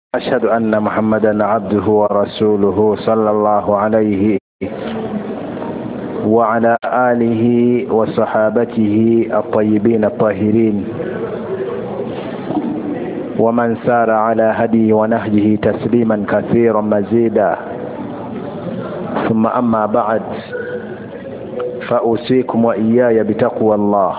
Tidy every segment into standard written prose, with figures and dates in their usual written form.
أشهد أن محمدا عبده ورسوله صلى الله عليه وعلى آله وصحابته الطيبين الطاهرين ومن سار على هدي ونهجه تسليما كثيرا مزيدا. ثم أما بعد، فأوصيكم وإياي بتقوى الله.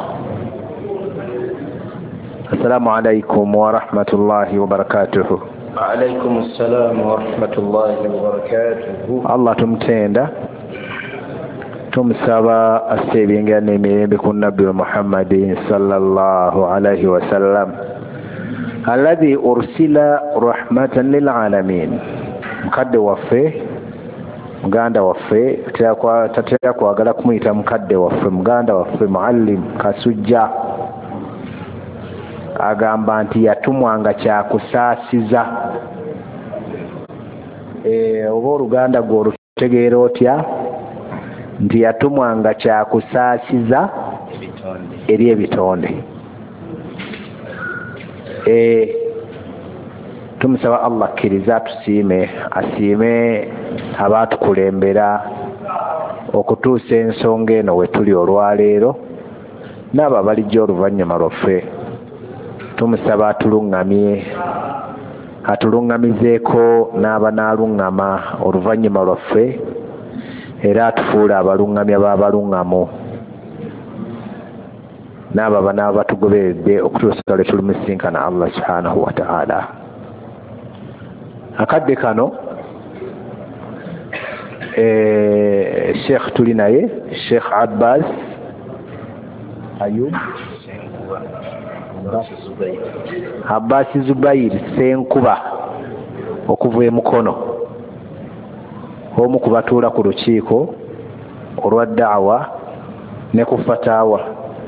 السلام عليكم ورحمة الله وبركاته. وعليكم السلام ورحمة الله وبركاته. الله tumtenda tumsaba asebinga n'emirembe ku nabbi Muhammadin sallallahu alayhi wa sallam alladhi ursila rahmatan lil alamin. Mukadde waffe, muganda waffe, tatera kwagala kumuyita mukadde waffe, muganda waffe Muallim Kasujja agamba nti yatumwanga kyakusaasiza. Oba oluganda gwe olutegeera otya? Nti yatumwanga kyakusaasiza eri ebitonde. Tumusaba Allah akkiriza tusiime, asiime abaatukulembera okutuusa ensonga eno we tuli olwaleero n'abo abalijja oluvannyuma lwaffe. Tumusaba atuluŋŋamye, atuluŋŋamizeeko n'abanaaluŋŋama oluvannyuma lwaffe, era atufuule abaluŋŋamya b'abaluŋŋamu n'abo abanaaba batugoberedde okutuusa lwe tulimusinkana Allah subhanahu wa ta'ala. Akadde kano Sheikh tuli naye, Sheikh Abbas Ayub Abbas Zubair Senkuba okuva e Mukono, omu ku batuula ku lukiiko olwa da'wa ne ku fataawa.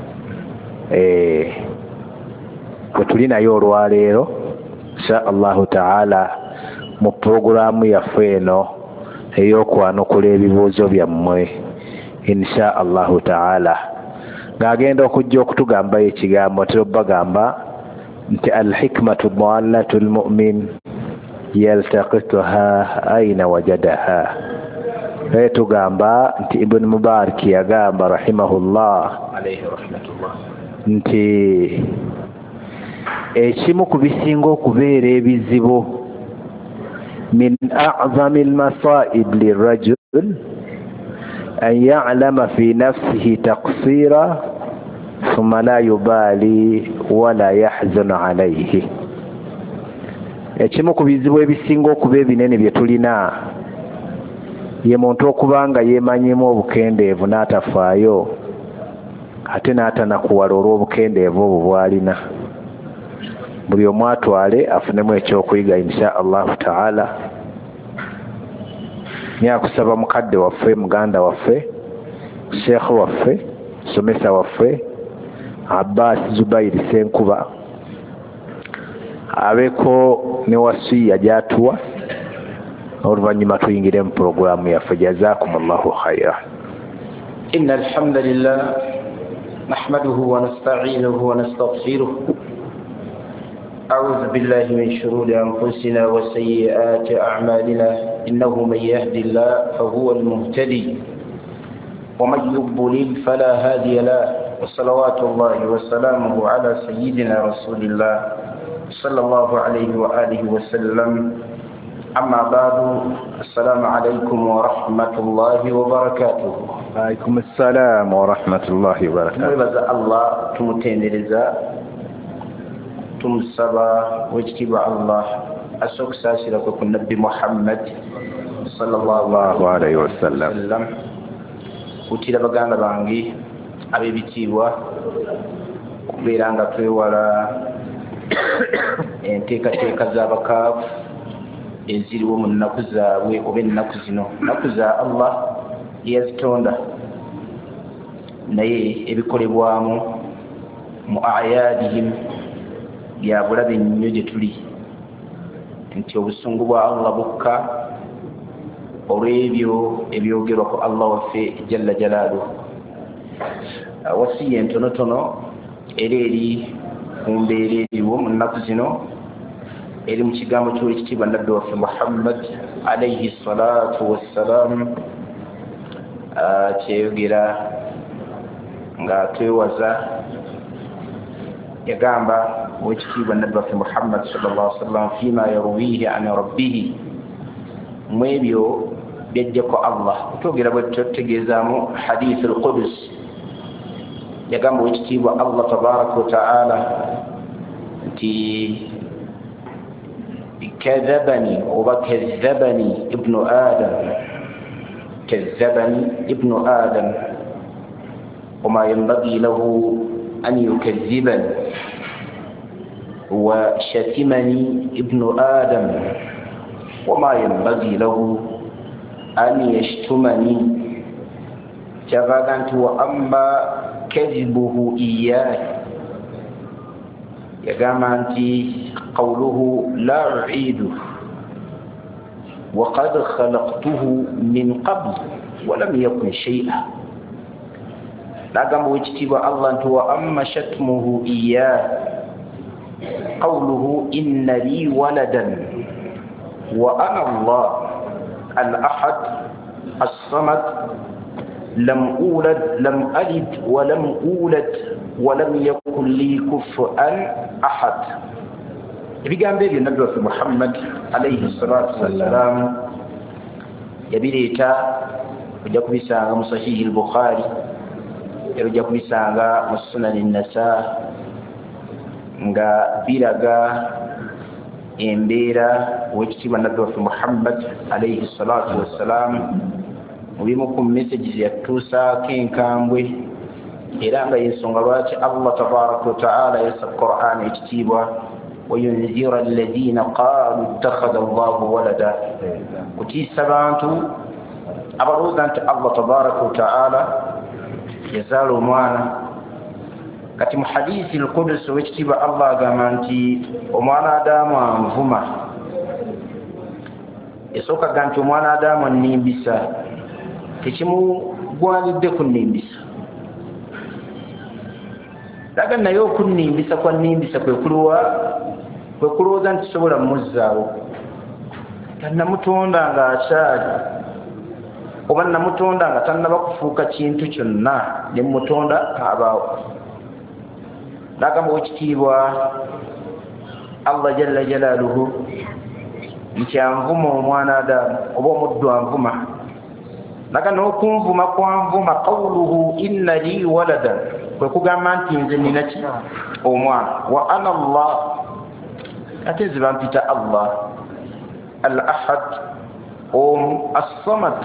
Bwe tuli naye olwaleero insha Allahu ta'ala mu puroguraamu yaffe eno ey'okwanukula ebibuuzo byammwe insha Allahu ta'ala, ng'agenda okujja okutugambayo ekigambo tero bagamba nti al-hikmatu dallatu al-mu'min yaltaqituha aina wajadaha. Tugamba nti Ibn Mubarak yagamba rahimahullah nti ekimu ku bisinga okubeera ebizibu min a'zami al-masa'ib lirajul an ya'lama fi nafsihi taqsira thumma la yubali wala yahzanu alayhi. Ekimu ku bizibu ebisinga okuba ebinene bye tulina ye muntu okuba nga yeemanyimu obukendeevu n'atafaayo ate n'atanakuwala olw'obukendeevu obwo bw'alina. Buli omu atwale afunemu ekyokuyiga insha Allahu ta'ala. Nyakusaba mukadde waffe, muganda waffe, Sheikh waffe, somesa waffe Abbas Zubair Senkuba abeeko ne wasiya gy'atuwa oluvannyuma tuyingire mu puroguraamu yaffe. Jazakumullahu khayra. إن الحمد لله نحمده ونستعينه ونستغفره. أعوذ بالله من شرور أنفسنا وسيئات أعمالنا. إنه من يهد الله فهو المهتدي ومن يضلل فلا هادي له. وصلوات الله وسلامه على سيدنا رسول الله صلى الله عليه وآله وسلم. أما بعد، السلام عليكم ورحمة الله وبركاته. وعليكم السلام ورحمة الله وبركاته. مبارك الله تمتنرزا tumusaba wekitiibwa Allah asooka saasirako ku nabbi Muhammad sallallahu alayhi wa sallam. Kutira baganda bange ab'ebitiibwa kubeera nga twewala enteekateeka z'abakaafu eziriwo mu nnaku zaabwe oba ennaku zino. Nnaku za Allah yazitonda, naye ebikolebwamu mu ayaadihim bya bulabe nnyo gye tuli, nti obusungu bwa Allah bukka olw'ebyo ebyogerwa ku Allah waffe jalla jalaaluhu. Wasiya entonotono era eri ku mbeera eriwo mu nnaku zino eri mu kigambo ky'ekitiibwa nabbi waffe Muhammad alayhi salatu wassalam kyeyogera nga twewaza yagamba owekitiibwa nabbi waffe Muhammad sallallahu alaihi wasallam fima yarwihi an rabbihi mu ebyo byajjako Allah twogera bwetyo tutegeezaamu hadith al-Qudus yagamba owekitiibwa Allah tabaraka wa ta'ala nti كذبني وكذبني ابن آدم كذبني ابن آدم وما ينبغي له أن يكذبني وشتمني ابن آدم وما ينبغي له أن يشتمني تغادنت وأما كذبه إياه يقام أنت قوله لا أعيده وقد خلقته من قبل ولم يكن شيئا لا قام ويجتب الله أنت وأما شتمه إياه قوله إن لي ولدا وأنا الله الأحد الصمد لم ألد ولم أولد ولم يكن لي كفؤا أحد ebigambo ebyo nabbi waffe Muhammad alayhi salatu wassalam yabireeta ojja kubisanga mu sahihi al-Bukhari era ojja kubisanga mu sunan an-Nasaa nga biraga embeera owekitiibwa nabbi waffe Muhammad alayhi salatu wassalam mu bimu ku messages yatuusaako enkambwe era nga yensonga lwaki Allah tabaraka wa ta'ala yassa Qur'an ekitiibwa وينذر الذين قالوا اتخذ الله ولدا كتيس بانتو أبروز أنت الله تبارك وتعالى يزال موانا كتم حديث القدس ويكتب الله قامانتي وموانا دام أنفما يسوك قانت وموانا دام النيمبسا تشمو قواني دكو النيمبسا لكن يوكو النيمبسا والنيمبسا kwekulooza nti sobola mmuzzaawo tannamutonda nga akyali oba namutonda nga tannaba kufuuka kintu kyonna ne mutonda abaawo nagamba wekitiibwa Allah jalla jalaaluhu nti anvuma omwana Adamu oba omuddu anvuma naga n'okunvuma kwanvuma qawluhu inna li waladan kwe kugamba nti nze nina ki omwana wa ana Allah ate nze bampita Allah al-ahad الصمد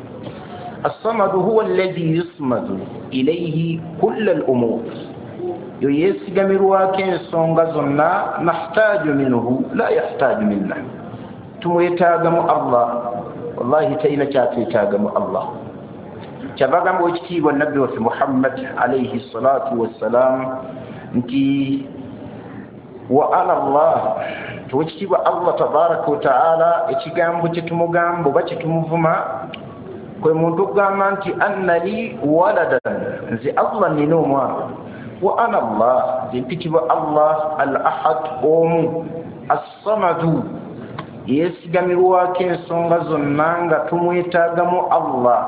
الصمد هو الذي يصمد إليه كل الأمور يسجمروا كنسونغ زنا نحتاج منه لا يحتاج منا تميتاغم الله والله تينا تيتاغم الله كبغم وجتي والنبي وفي محمد عليه الصلاة والسلام انتي وعلى الله tuwekitibwa Allah tabaraka wa ta'ala ekigambo kyetumugambo bakyetumuvuma kwe muntu okugamba nti anna li waladan nze Allah nina omwana wa ana Allah nze mpitibwa Allah al-ahad omu as-samadu yesigamirwako ensonga zonna nga tumwetaagamu Allah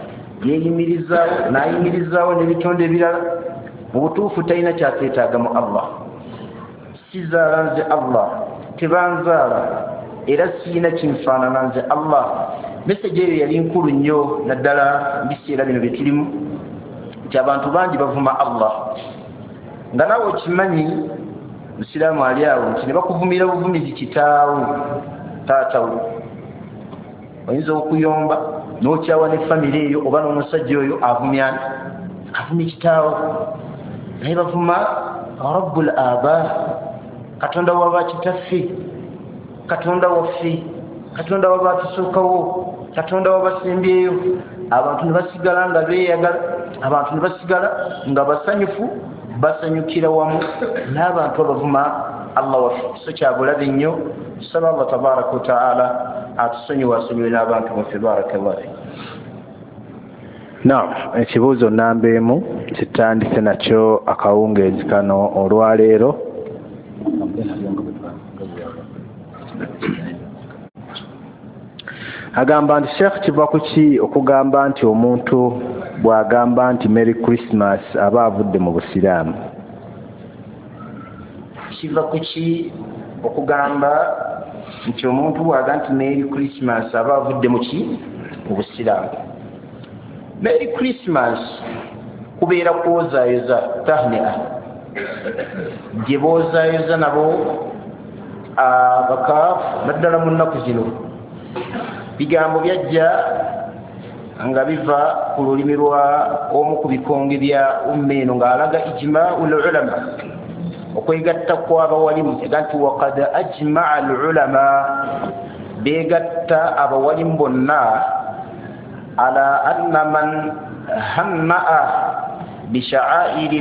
nayimirizaawo n'ebitonde ebirala mu butuufu talina kyateetaagamu Allah sizaala nze Allah tebanzaala era siina kinfaanana nze Allah message eyo yali nkulu nnyo naddala mu biseera bino bye tulimu nti abantu bangi bavuma Allah nga naawe okimanyi musiraamu ali awo nti ne bakuvumira buvumizi kitaawo taatawo oyinza okuyomba n'okyawa ne famire eyo oba n'omusajja oyo avumyani avumye kitaawo naye bavuma rabbul aba katonda waba kitaffe katonda waffe katonda waba tusookawo katonda wabasembyeyo abantu ne basigala nga beeyagala abantu ne basigala nga basanyufu basanyukira wamu n'abantu abavuma Allah waffe so kyabulabe nnyo tusaba Allah tabaraka wa ta'ala atusonyiwe asonyiwe n'abantu baffe barakallahu fiik. Naam, ekibuuzo namba emu kitandise nakyo akawungeezi kano olwaleero agamba nti Sheikh kiva ku ki okugamba nti omuntu bw'agamba nti Merry Christmas aba avudde mu Busiraamu? Kiva ku ki okugamba nti omuntu bw'agamba nti Merry Christmas aba avudde mu ki? Mu Busiraamu. Merry Christmas kubeera kwozaayoza tahni'a gye boozaayoza nabo abakaafu naddala mu nnaku zino. Bigambo byajja nga biva ku lulimi lwa omu ku bikonge bya ummeeno ng'alaga ijma'ul ulama, okwegatta kw'abawalimu ega nti waqad ajma'a al ulama, beegatta abawalimu bonna ala anna man hanna'a bisha'airi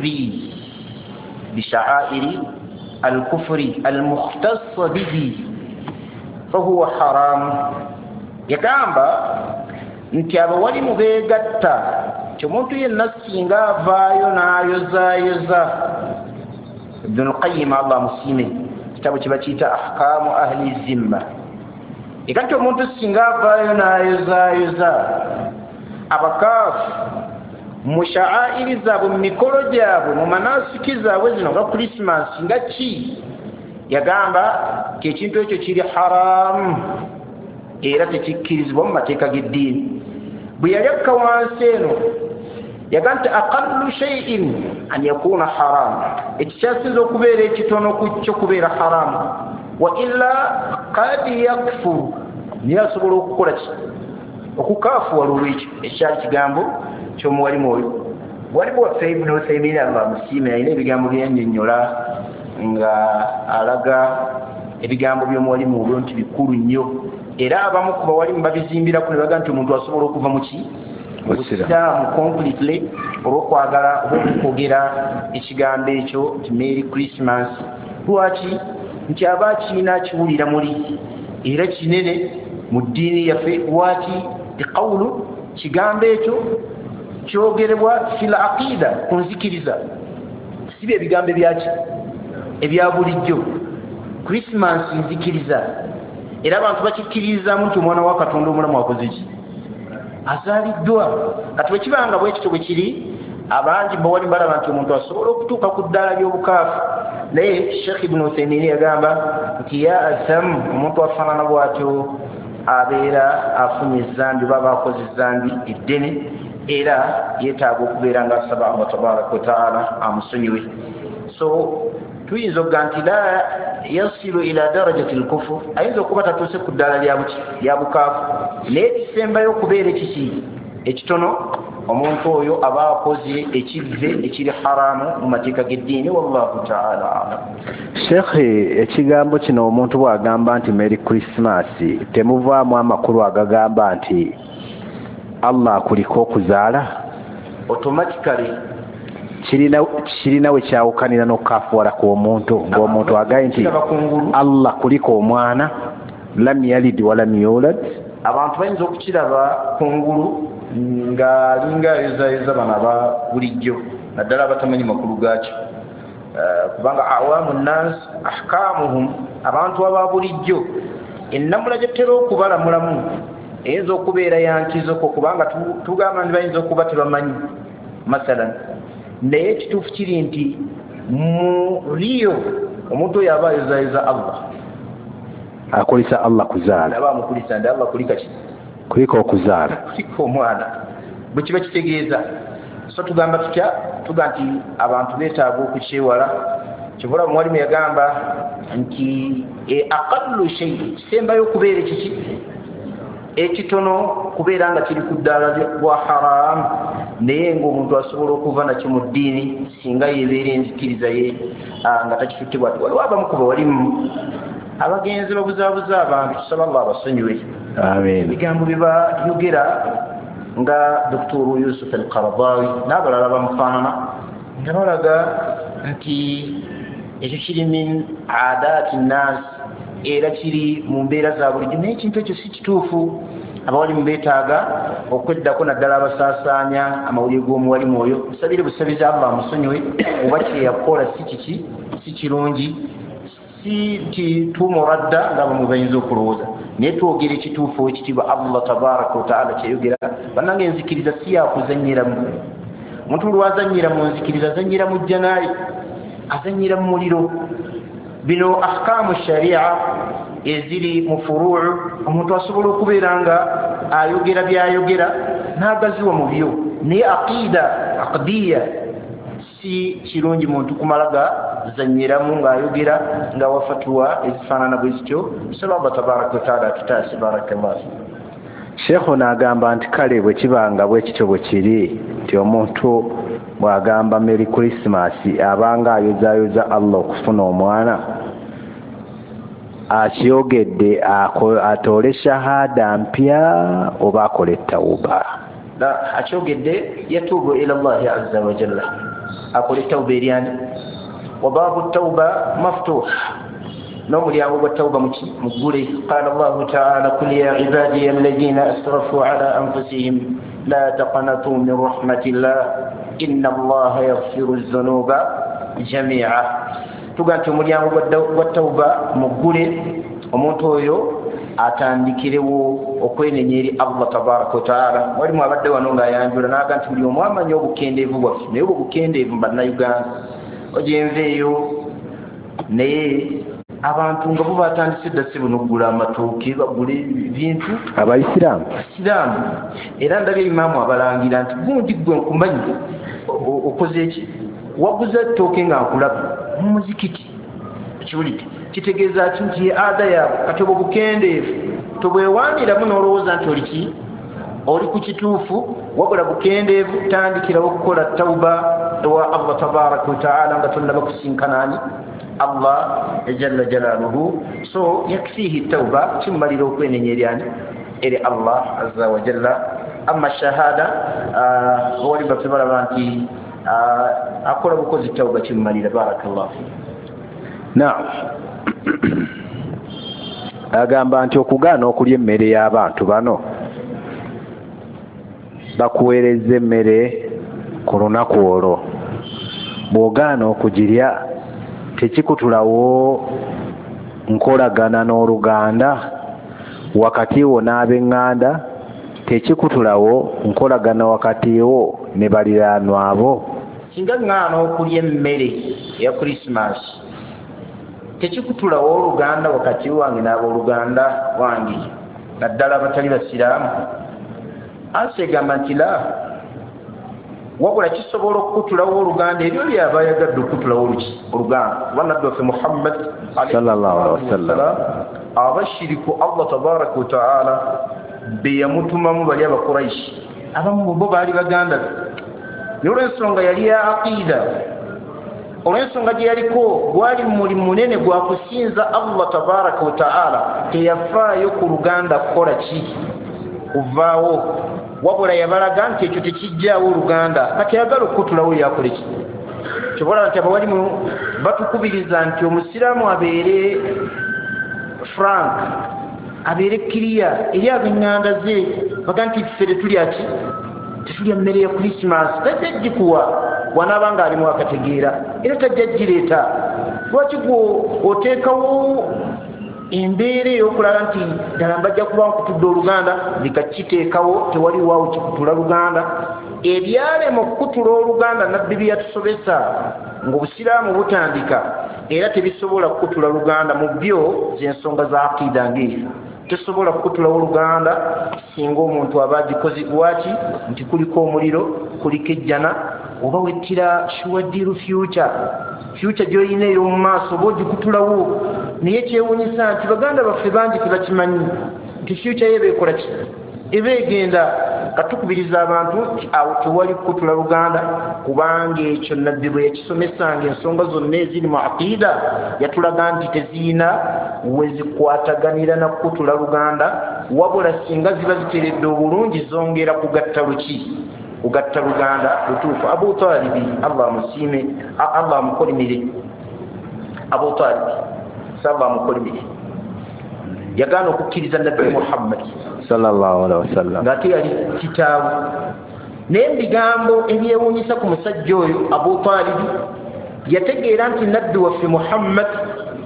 al-kufri al-mukhtassa bihi fahuwa haram. Yagamba nti abawalimu beegatta nti omuntu yenna singa avaayo n'ayozaayoza. Ibn al-Qayyim Allah musiime, kitabo kye bakiyita ahkamu ahli zimma, ega nti omuntu singa avaayo n'ayozaayoza abakaafu mu sha'airi zaabwe, mu mikolo gyabwe, mu manasiki zaabwe zino nga Christmas nga ki, yagamba ekintu ekyo kiri haramu era tekikkirizibwa mu mateeka g'eddiini. Bwe yali akka wansi eno yaga nti aqallu shay'in an yakuna haramu, ekikyasinza okubeera ekitono ku kyo kubeera haramu, wa illa qad yakfuru, niye asobola okukola ki? Okukaafuwala olwekyo. Ekyali kigambo ky'omuwalimu oyo. Walimu waffe Ibn Uthaymin Allah musiime alina ebigambo byannyonnyola nga alaga ebigambo by'omuwalimu olwo nti bikulu nnyo, era abamu ku bawalimu babizimbirako ne baga nti omuntu asobola okuva mu ki? Mu Busiraamu completely olw'okwagala oba okukwogera ekigambo ekyo nti Merry Christmas. Lwaki? Nti aba akiina akiwulira muli era kinene mu ddiini yaffe. Lwaki? Tiqawulu, kigambo ekyo kyogerebwa fil aqida, ku nzikiriza, si bye ebigambo ebyaki ebya bulijjo. Christmas nzikiriza, era abantu bakikkiririzaamu nti omwana wa Katonda omulamu akoze ki? Azaaliddwa. Kati bwe kibanga bwe kityo bwe kiri, abangi bawali balaba nti omuntu asobola okutuuka ku ddaala ly'obukaafu. Naye Sheikh Ibn Uthaymin yagamba nti ya atham, omuntu afaanana bw'atyo abeera afunye ezzambi oba aba akoze ezzambi eddene, era yeetaaga okubeera nga asaba Allah tabaraka wa ta'ala amusonyiwe. So tuyinza okuga nti la yasilu ila darajati al-kufr, ayinza okuba tatuuse ku ddaala lya bukaafu, naye ekisembayo okubeera ekiki ekitono, omuntu oyo aba akoze ekivve ekiri haramu mu mateeka g'eddiini. Wallahu ta'ala alam. Sheikh, ekigambo kino omuntu bw'agamba nti Merry Christmas temuvaamu amakulu agagamba nti Allah akuliko okuzaala? Automatically kirina we kyawukanira n'okukaafuwala kw'omuntu, ng'omuntu agaye nti Allah kuliko omwana, lam yalid wa lam yulad. Abantu bayinza okukiraba kungulu nga alinga ayozaayoza bano aba bulijjo, naddala abatamanyi makulu gaakyo, kubanga awamu nnas ahkamuhum, abantu aba bulijjo ennamula gye tutera okubalamulamu eyinza okubeera yankizoko, kubanga tugamba nti bayinza okuba tebamanyi masalan. Naye ekituufu kiri nti muliyo omuntu oyo aba ayozaayoza Allah, akulisa Allah kuzaala, aba amukulisa nti Allah kulika ki? Kuliko okuzaala, kuliko omwana. Bwe kiba kitegeeza, so tugamba tutya? Tuga nti abantu beetaaga okukyewala. Kibula muwalimu yagamba nti aqallu shay, kisembayo okubeera ekiki ekitono, kubeera nga kiri ku ddaala lwa haramu, naye ng'omuntu asobola okuva nakyo mu ddiini singa yeebeera enzikiriza ye nga takituttibwa. Waliwo abamu ku bawalimu abagenzi babuzaabuza abantu, tusaba Allah abasonyiwe. Amen. Ebigambo bye bayogera nga Dr. Yusuf al-Qaradawi n'abalala bamufaanana nga balaga nti ekyo kiri min aadaati nnaas, era kiri mu mbeera za bulijjo, naye ekintu ekyo si kituufu. Abawalimu beetaaga okweddako naddala abasaasaanya amawulire g'omuwalimu oyo. Musabire busabizi Allah amusonyiwe, oba kye yakola si kiki, si kirungi, si tumuradda nga bamwe bayinza okulowooza naye twogera ekituufu ekitiibwa Allah tabaraka wa taala kyeyogera bannange enzikiriza si yakuzanyiramu omuntu lwazanyira mu nzikiriza azanyira mu jjanaayi azanyira mu muliro bino ahkaamu sharia eziri mu furuu omuntu asobola okubeera nga ayogera byayogera n'agaziwa mu byo naye aqdiya si kirungi muntu kumalaga zanyiramu ng'ayogera nga wafatuwa ezifaanana bwe zityo nsaba Allah tabaraka wa taala atutaase barakallah. Sheikhu n'agamba nti kale bwe kibanga bwe kityo bwe kiri nti omuntu bw'agamba Merry Christmas abanga ayozaayoza Allah okufuna omwana akiyogedde atoole shahada mpya oba akole tawuba? Akyogedde yatuubu ila Allahi azza wa jalla akole tawuba eryani wa baabu tawuba maftuh n'omulyango gwa tawuba muggule. Qala Allahu ta'ala qul ya ibadiya alladhina asrafu ala anfusihim la taqnatu min rahmatillah inna Allaha yaghfiru adh-dhunuba jami'a. Tuganti omulyango gwa tawuba muggule omuntu oyo atandikirewo okwenenya eri Allah tabaraka wa taala. Walimu abadde wano ng'ayanjula n'aga nti buli omu amanyi obukendeevu bwaffe naye obwo bukendeevu bannayuganda ojenveeyo naye abantu nga bo batandise dda si buno okugula amatooke bagula ebintu abaisiraamu era ndabye imaamu abalangira nti gundi gwe nkumanyi okoze eki waguza ettooke nga nkulaba mu muzikiti ekiwulite kitegeeza ki nti ada yaabwe kati obwo bukendeevu tobwewaaniramu n'olowooza nti oliki oli ku kituufu wabula bukendeevu tandikirawo okukola tawuba ewa Allah tabaraka wa taala nga tonnaba kusinkanaani Allah jalla jalaaluhu. So yakfihi tawba kimmalira okwenenya eryani eri Allah azza wa jalla. Amma shahada wali baffe balaba nti akola bukozi tawba kimmalira. Barakallahu fi. Naam. Agamba nti okugaana okulya emmere y'abantu bano bakuweereza emmere ku lunaku olwo bw'ogaana okugirya tekikutulawo nkolagana n'oluganda wakati wo n'ab'eŋŋanda tekikutulawo nkolagana wakati wo ne baliraanwa abo. Singa ŋŋaana okulya emmere ya Krismasi tekikutulawo oluganda wakati wange n'abooluganda wange naddala abatali basiraamu. Asegamba nti la wabula kisobola okukutulawo oluganda eryo lyaba ayagadde okukutulawo oluganda kuba nabbi waffe Muhammad sallallahu alaihi wasallam abashiriku Allah tabaraka wa taala be yamutumamu bali abakuraishi abamu bo baali baganda be olw'ensonga yali ya aqida olw'ensonga gye yaliko gwali mulimu munene gwa kusinza Allah tabaraka wa taala teyafaayo ku luganda kukola ki kuvaawo wabula yabalaga nti ekyo tekijjaawo oluganda kati yagala okukutulawo yakole ki kyobola nti abawalimu batukubiriza nti omusiraamu abeere frank abeere kiriya eri ab'eŋŋanda ze baga nti ffe tetulya ki tetulya mmere ya Krismasi tajja gikuwa bw'anaaba nga alimu akategeera era tajja gireeta. Lwaki gwe oteekawo embeera ey'okulala nti ddala mbajja kuba nkutudde oluganda bikakiteekawo tewali waawo kikutula luganda ebyalema okukutula oluganda nabbi bye yatusobesa ng'obusiraamu butandika era tebisobola kukutula luganda mu byo z'ensonga za aqida ng'eyo tesobola kukutulawo oluganda singa omuntu aba agikoze lwaki nti kuliko omuliro kuliko ejjana oba wettira shuwadiru future gy'olina ey'omu maaso oba ogikutulawo naye kyewuunyisa nti baganda baffe bangi tebakimanyi nti future ye beekola ki eba egenda katukubiriza abantu nti awo tewali kukutula luganda kubanga ekyo nabbi bwe yakisomesanga ensonga zonna eziri mu aqida yatulaga nti teziyina wezikwataganira na kukutula luganda wabula singa ziba ziteredde obulungi zongera kugatta kugatta luganda lutuufu. Abu Talibi Allah amusiime Allah amukolimire Abu Talibi saba amukolimire yagaana okukkiriza nabbi Muhammad sallallahu alaihi wasallam ng'ate yali kitaawe naye ebigambo ebyewuunyisa ku musajja oyo Abu Talibi yategeera nti nabbi waffe Muhammad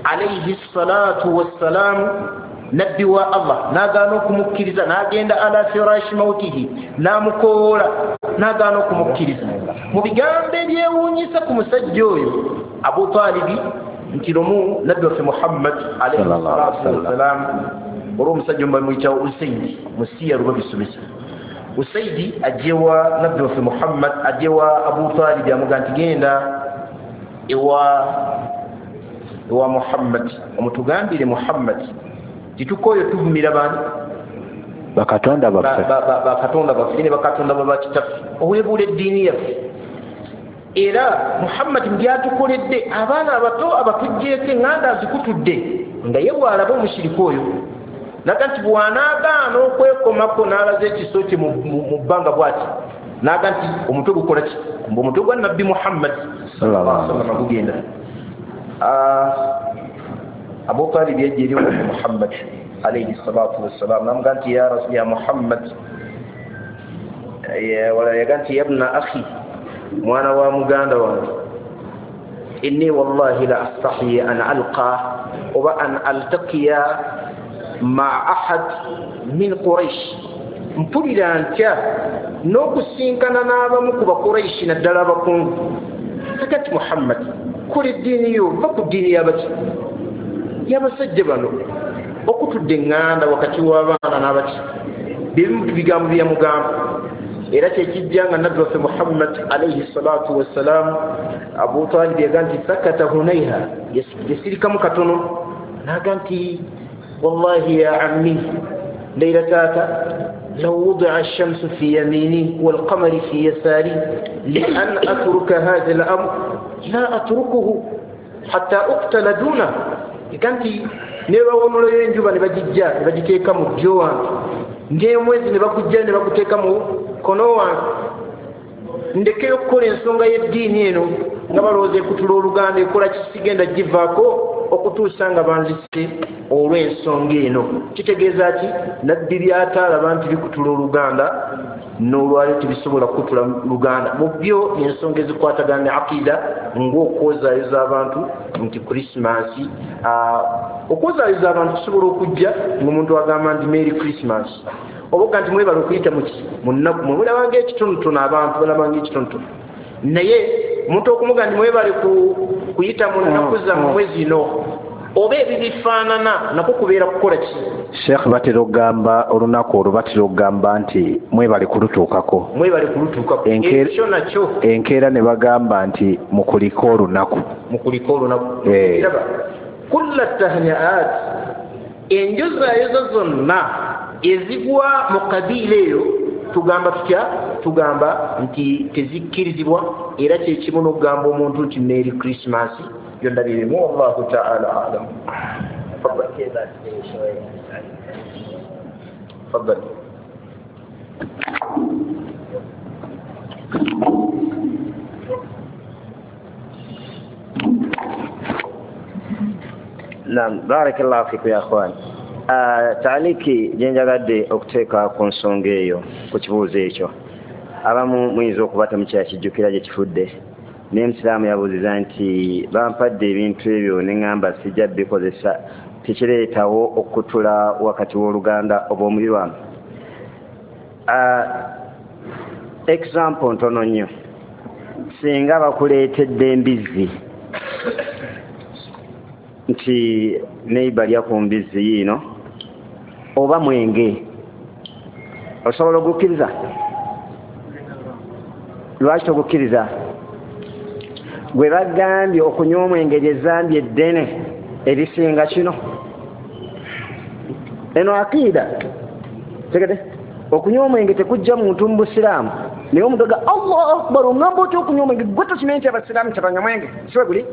alayhi salatu wassalam nabbi wa Allah nagaana okumukkiriza n'agenda ala firashi mautihi n'amukoola nagaana okumukkiriza mu bigambo ebyewuunyisa ku musajja oyo Abu Talibi nti lumu nabbi waffe Muhammad alayhi salatu wassalam olw'omusajja omuyita Usaidi musiya luba bisomesa Usaidi ajewa nabbi waffe Muhammad ajewa Abu Talibi amuga nti genda ewa Muhammad omutugambire Muhammad titukoyo tuvumira bani bakatonda baffe ne bakatonda babakitaffe owebuula eddiini yaffe era Muhammad mbyatukoledde abaana abato abatujjeeko eŋŋanda azikutudde nga ye bw'alaba omushirika oyo naga nti bw'anaagaana okwekomako n'alaza ekiso kye mu bbanga bw'ati naga nti omutwe gukola ki mbu omutwe gwa nabbi Muhammad sallallahu alaihi wasallam gugenda Abu Talib yajja eri Muhammad alayhi salatu wassalam namuga nti ya Muhammad yaga nti yabna akhi mwana wa muganda wange inni wallahi la astahi an alqa oba an altaqiya ma ahad min Quraysh mpulira ntya n'okusinkana n'abamu ku Bakuraysh naddala abakungu kati Muhammad kola eddiini yo va ku ddiini y'abaki y'abasajja bano okutudde eŋŋanda wakati w'abaana n'abaki bimu bigambo byamugamba era kyekijja nga nabbi waffe Muhammad alayhi salatu wassalam Abu Talib yaga nti sakata hunayha yasirikamu katono naga nti wallahi ya ammi leyla taata لو وضع الشمس في يميني والقمر في يساري لأن أترك هذا الأمر لا أتركه حتى أقتل دونه kanti neba wonolo yenjuba ne bagijja ne bagiteeka mu jjo wange ng'emwezi ne bagujja ne baguteeka mu kono wange ndekeyo okukola ensonga y'eddiini eno nga balowooza ekutula oluganda ekola kisigenda givaako okutuusa nga banzise olw'ensonga eno kitegeeza ki nabbi byataalaba nti bikutula oluganda n'olwaliro tebisobola kukutula luganda mu byo ensonga ezikwatagana ne aqida ng'okwozaayoza abantu nti krisimansi okwozaayoza abantu kusobola okujja ng'omuntu agamba nti Merry Christmas oboga nti mwebala okuyita mu nnaku mwe mulabanga ekitonotono abantu balabanga ekitonotono naye omuntu okumuga nti mwebale kuyita mu nnaku zammwe zino oba ebibifaanana nako kubeera kukola ki Sheikh batera okugamba olunaku olwo batera okugamba nti mwebale kulutuukako ekyo nakyo enkeera ne bagamba nti mukuliko olunaku kulla tahni'at enjozaayozo zonna ezigwa mu kabiila eyo tugamba tutya tugamba nti tezikkirizibwa era kyekimu n'okugamba omuntu nti Merry Christmas byonna birimu wallahu ta'ala alam تفضل نعم بارك الله فيكم يا اخوان تعليقي jenjagadde okuteeka ku nsonga eyo ku kibuuzo ekyo abamu muyinza okubata mu kyakijjukira gye kifudde naye Musiraamu yabuuziza nti bampadde ebintu ebyo ne ŋŋamba sijja bikozesa tekireetawo okutula wakati w'oluganda oba omulirwano. Example ntono nnyo, singa bakuleetedde embizzi nti neiba lya ku mbizzi yiino oba mwenge, osobola okukkiriza? Lwaki togukkiriza? Gwe bagambye okunywa omwenge ly'ezzambi eddene erisinga kino. Eno akiida tegede okunywa omwenge tekujja muntu mu Busiraamu naye omuntu aga Allahu Akbar ongamba otya okunywa omwenge gwe tokimanyi nti Abasiraamu tebanywa mwenge siwe guli?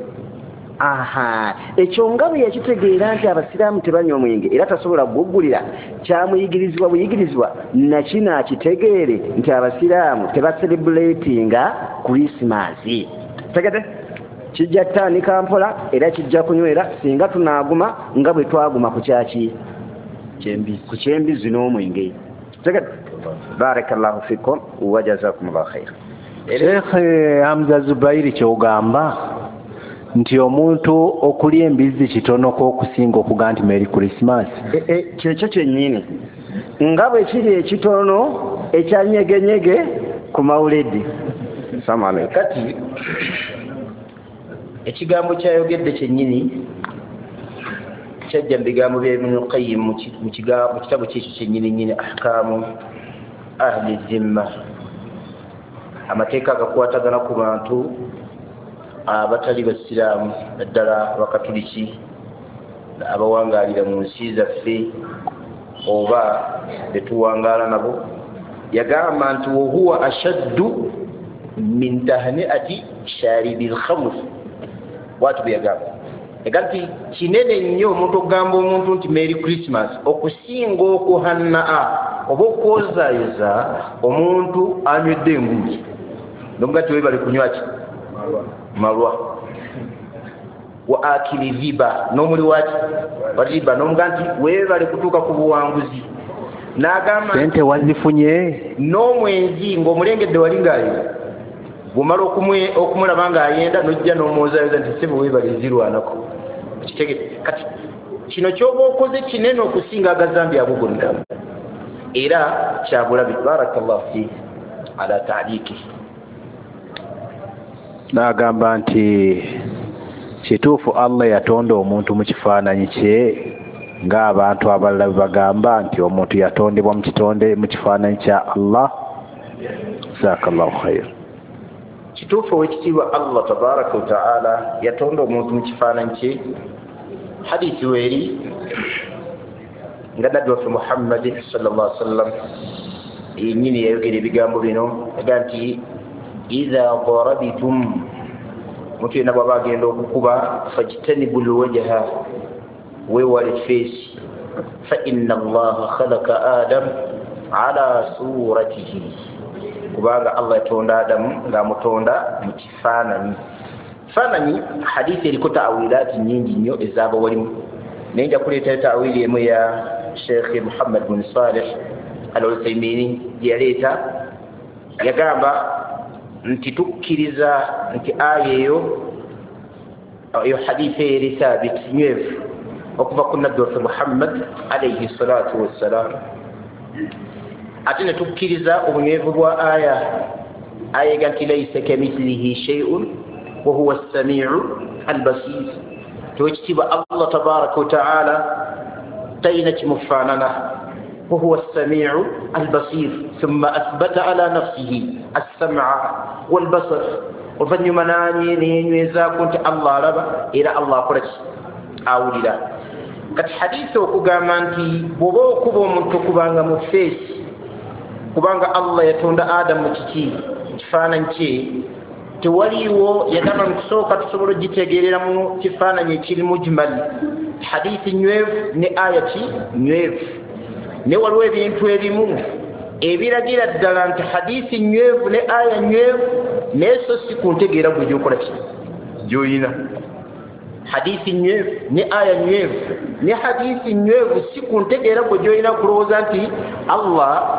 Ekyo nga bwe yakitegeera nti Abasiraamu tebanywa omwenge era tasobola kuguggulira kyamuyigirizibwa buyigirizibwa nakino akitegeere nti Abasiraamu tebaselebuleetinga Krismasi. Tegede kijja ttandika mpola era kijja kunywera singa tunaaguma nga bwe twaguma ku kyaki ku kyembizzi n'omwenge. Tegede barakallahu fikum wa jazakumullahu khair. Sheikh Hamza Zubairi kyogamba nti omuntu okulya embizzi kitonoko okusinga okuga nti Merry Christmas. Kyekyo kyennyini nga bwe kiri ekitono ekyanyegenyege ku mawuledi. Kati ekigambo kyayogedde kyennyini kyajja mu bigambo bya Ibn al-Qayyim mu kitabu kyekyo kyennyini ahkaamu ahli zimma, amateeka agakwatagana ku bantu abatali basiraamu naddala abakatuliki abawangaalira mu nsi zaffe oba betuwangaala nabo. Yagamba nti wahuwa ashaddu min tahni'ati sharibi al-khamr. Watu byagamba nti kinene nnyo omuntu okugamba omuntu nti Merry Christmas okusinga okuhannaa oba okwozaayoza omuntu anywedde enguuli nomuga ti webale kunywa ki malwa wa akili riba n'omuli waki riba nomuga nti webale kutuuka ku buwanguzi. N'agamba sente wazifunye n'omwenzi ng'omulengedde wali ngaayo bw'omala okumulaba ng'ayenda n'ojja n'omwozaayoza nti sebo webale zirwanako. Kati kino ky'oba okoze kinene okusinga agazambi ago gonna era kyabulabi. Barakallahu fiik ala ta'liiki. N'agamba nti kituufu Allah yatonda omuntu mu kifaananyi kye ng'abantu abalala bagamba nti omuntu yatondebwa mu kifaananyi kya Allah. Jazakallahu khair. Kituufu owekitiibwa Allah tabaraka wa ta'ala yatonda omuntu mu kifaananyi kye. Hadithi weeri nga nabbi waffe Muhammad sallallahu alaihi wasallam yennyini yayogera ebigambo bino yaga nti idha darabitum, omuntu yenna bw'aba agenda okukuba fajtanibu lwajha, weewale feesi, fa inna allaha khalaqa adam ala suratihi, kubanga Allah yatonda Adamu ng'amutonda mu kifaananyi. Kifaananyi hadithi eriko ta'wilaati nnyingi nnyo ezaaba walimu, naye nja kuleeta ta'wiili emu ya Sheikh Muhammad bin Salih al-Uthaymeen gye yaleeta. Yagamba nti tukkiriza nti aya eyo hadithi eri thabit nywevu okuva ku nabbi waffe Muhammad alayhi salatu wassalam. Ate ne tukkiriza obunywevu bwa aya ega nti laysa kamithlihi shay'un wa huwa as-sami'u al-basir. Tuwekitiibwa Allah tabaraka wa ta'ala tayina kimufaanana, wa huwa as-sami'u al-basir. Thumma athbata ala nafsihi as-sam'a wal-basar. Oluvannyuma n'yenywezaaku nti Allah alaba era Allah akola ki? Awulira. Kati hadithi okugamba nti bw'oba okuba omuntu okubanga mu feesi, kubanga Allah yatonda Adamu kiki kifaananyi kye, tewaliiwo yagamba mukusooka tusobola ogitegeerera mu kifaananyi ekiri mujmal, hadithi nywevu ne aya ki nywevu. Ne waliwo ebintu ebimu ebiragira ddala nti hadithi nywevu ne aya nywevu naye so si ku ntegeera gwe gyokola ki gy'oyina. Hadithi nywevu ne aya nywevu ne hadithi nywevu si ku ntegeera gwe gy'oyina kulowooza nti Allah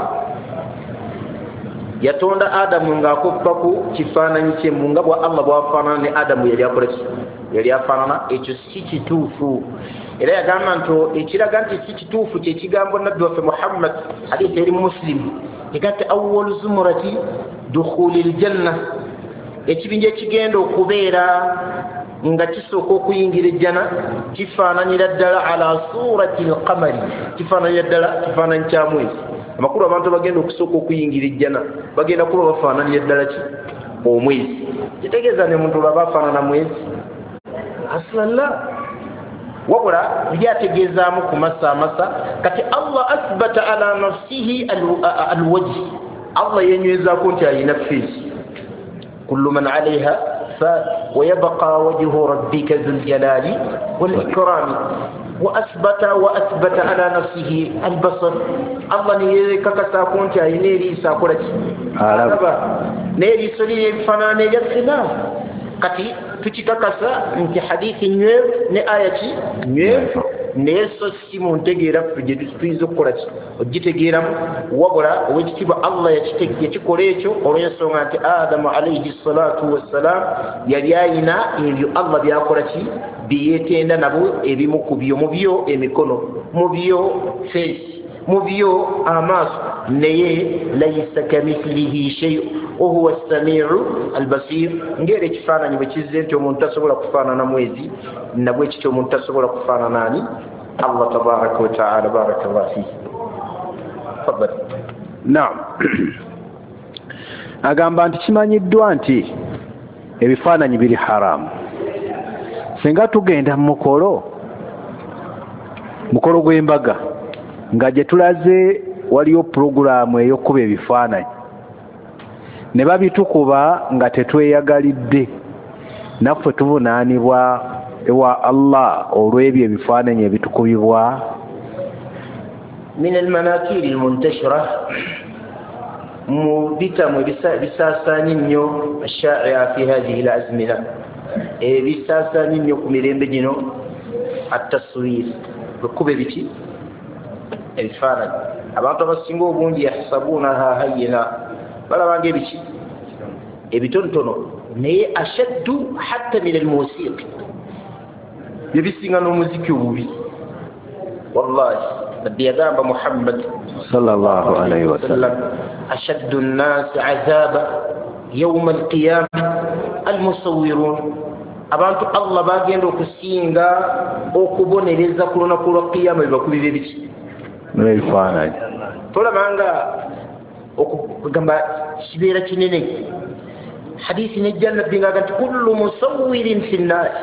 yatonda Adamu ng'akoppa ku kifaananyi kye mu nga bwa Allah bw'afaanana ne Adamu yali akola ki yali afaanana. Ekyo si kituufu. Era yagamba nti ekiraga nti si kituufu kye kigambo nabbi waffe Muhammad hadithi eri Muslim egatte awwalu zumurati dukhulil janna, ekibinja ekigenda okubeera nga kisooka okuyingira ejjana kifaananira ddala ala surati al-qamari, kifaananira ddala kifaananyi kya mwezi. Amakulu abantu bagenda okusooka okuyingira ejjana bagenda kuba bafaananira ddala ki omwezi. Kitegeeza ne muntu lwaba afaanana mwezi aslalla, wabula byategeezaamu kumasaamasa. Kati Allah athbata ala nafsihi alwajhi, Allah yenywezaaku nti ayina feesi. kullu man alayha fa wayabqa wajhu rabbika dhul jalali wal ikram wa athbata ala nafsihi albasar. Allah niye kakasaaku nti ayina eriiso akola ki alaba, n'eriiso liri ebifaanana ebyassina. Kati tukikakasa nti hadithi nywevu ne aya ki nywevu neso si mu ntegeera ffe tuyinza okukola ki ogitegeeramu wabula owekitiibwa Allah yakikola ekyo olw'ensonga nti Adamu alayhi salatu wassalam yali ayina ebyo Allah byakola ki byeyeetenda nabo ebimu ku byo mu byo emikono mu byo face mu byo amaaso naye laysa kamithlihi shay'un wa huwa as-sami'u al-basir ngere ekifaananyi bwe kizze nti omuntu tasobola kufaanana mwezi nabwe ekyo omuntu tasobola kufaanana ani Allah tabaraka wa ta'ala barakallahu fihi fadhal. Naam. Agamba nti kimanyiddwa nti ebifaananyi biri haramu. Singa tugenda mu mukolo gw'embaga nga gye tulaze waliyo pulogulaamu ey'okkuba ebifaananyi ne babitukuba nga tetweyagalidde naffe tuvunaanibwa ewa Allah olw'ebyo ebifaananyi ebitukubibwa. min almanakiri almuntashira mu bitamu ebisaasaanyi nnyo ashaa'i'a fi hadhihi alazmina ebisaasaanyi nnyo ku mirembe gino attaswir bwekkuba ebiki ebifaananyi abantu abasinga obungi yasabuunaha hayyina balabanga ebiki ebitonotono naye ashaddu hatta min almusiqi byebisinga n'omuziki obubi wallahi nabbi yagamba Muhammad sallallahu alayhi wasallam ashaddu nnasi azaba yawma alqiyama almusawwirun abantu Allah bagenda okusinga okubonereza ku lunaku lwa qiyama bibakubira ebiki ebifaananyi tolabanga okugamba kibeera kinene hadithi nejja nabbi nga nti kullu musawwirin fi nnaasi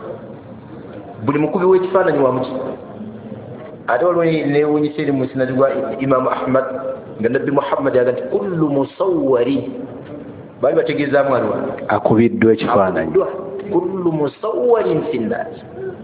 buli mukubi w'ekifaananyi wa muki ate waliwo newunyisa eri mu musnad gwa Imaamu Ahmad nga nabbi Muhammad yaga nti kullu musawwarin bali bategeezaamu aliwa akubiddwa ekifaananyi kullu musawwarin fi nnaasi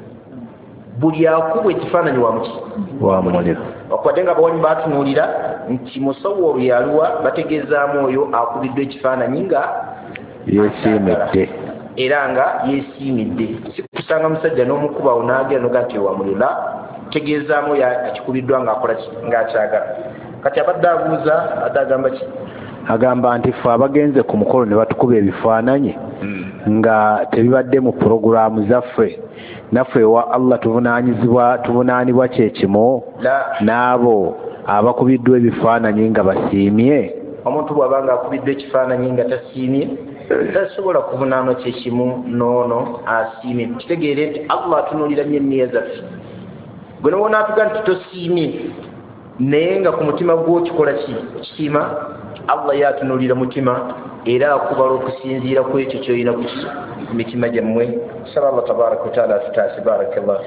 buli akubwa ekifaananyi wa muki wa muliro okwadde nga bawani baatunuulira nti musawwaru yaluwa bategeezaamu oyo akubiddwa ekifaananyi nga yeesiimidde era nga yeesiimidde si kusanga musajja n'omukubawo n'agera noga nti wa muliro tegeezaamu akikubiddwa ng'akola ng'akyagala kati abadde abuuza adde agamba ki agamba nti ffe abagenze ku mukolo ne batukuba ebifaananyi nga tebibadde mu pulogulaamu zaffe naffe ewa Allah tuvunaanibwa kyekimu n'abo abakubiddwa ebifaananyi nga basiimye. Omuntu bw'aba ng'akubiddwa ekifaananyi nga tasiimye tasobola kuvunaanwa kyekimu n'ono asiimye. Kitegeere nti Allah atunuulira nnyo enniya zaffe. Gwe n'owona atuga nti tosiimye naye nga ku mutima gwo kikola ki kisiima Allah yatunuulira mutima era akubala okusinziira ku ekyo ky'olina ku mitima gyammwe. Sala Allah tabaraka wa taala atutaase. Barakallahu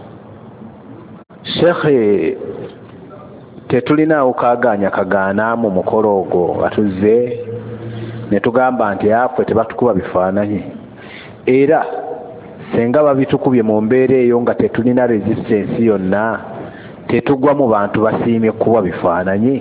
Sheikh, tetulinaawo kagaana mu mukolo ogwo atuzze ne tugamba nti affe tebatukuba bifaananyi era senga babitukubye mu mbeera eyo nga tetulina resistance yonna tetugwa mu bantu basiimye kuba bifaananyi.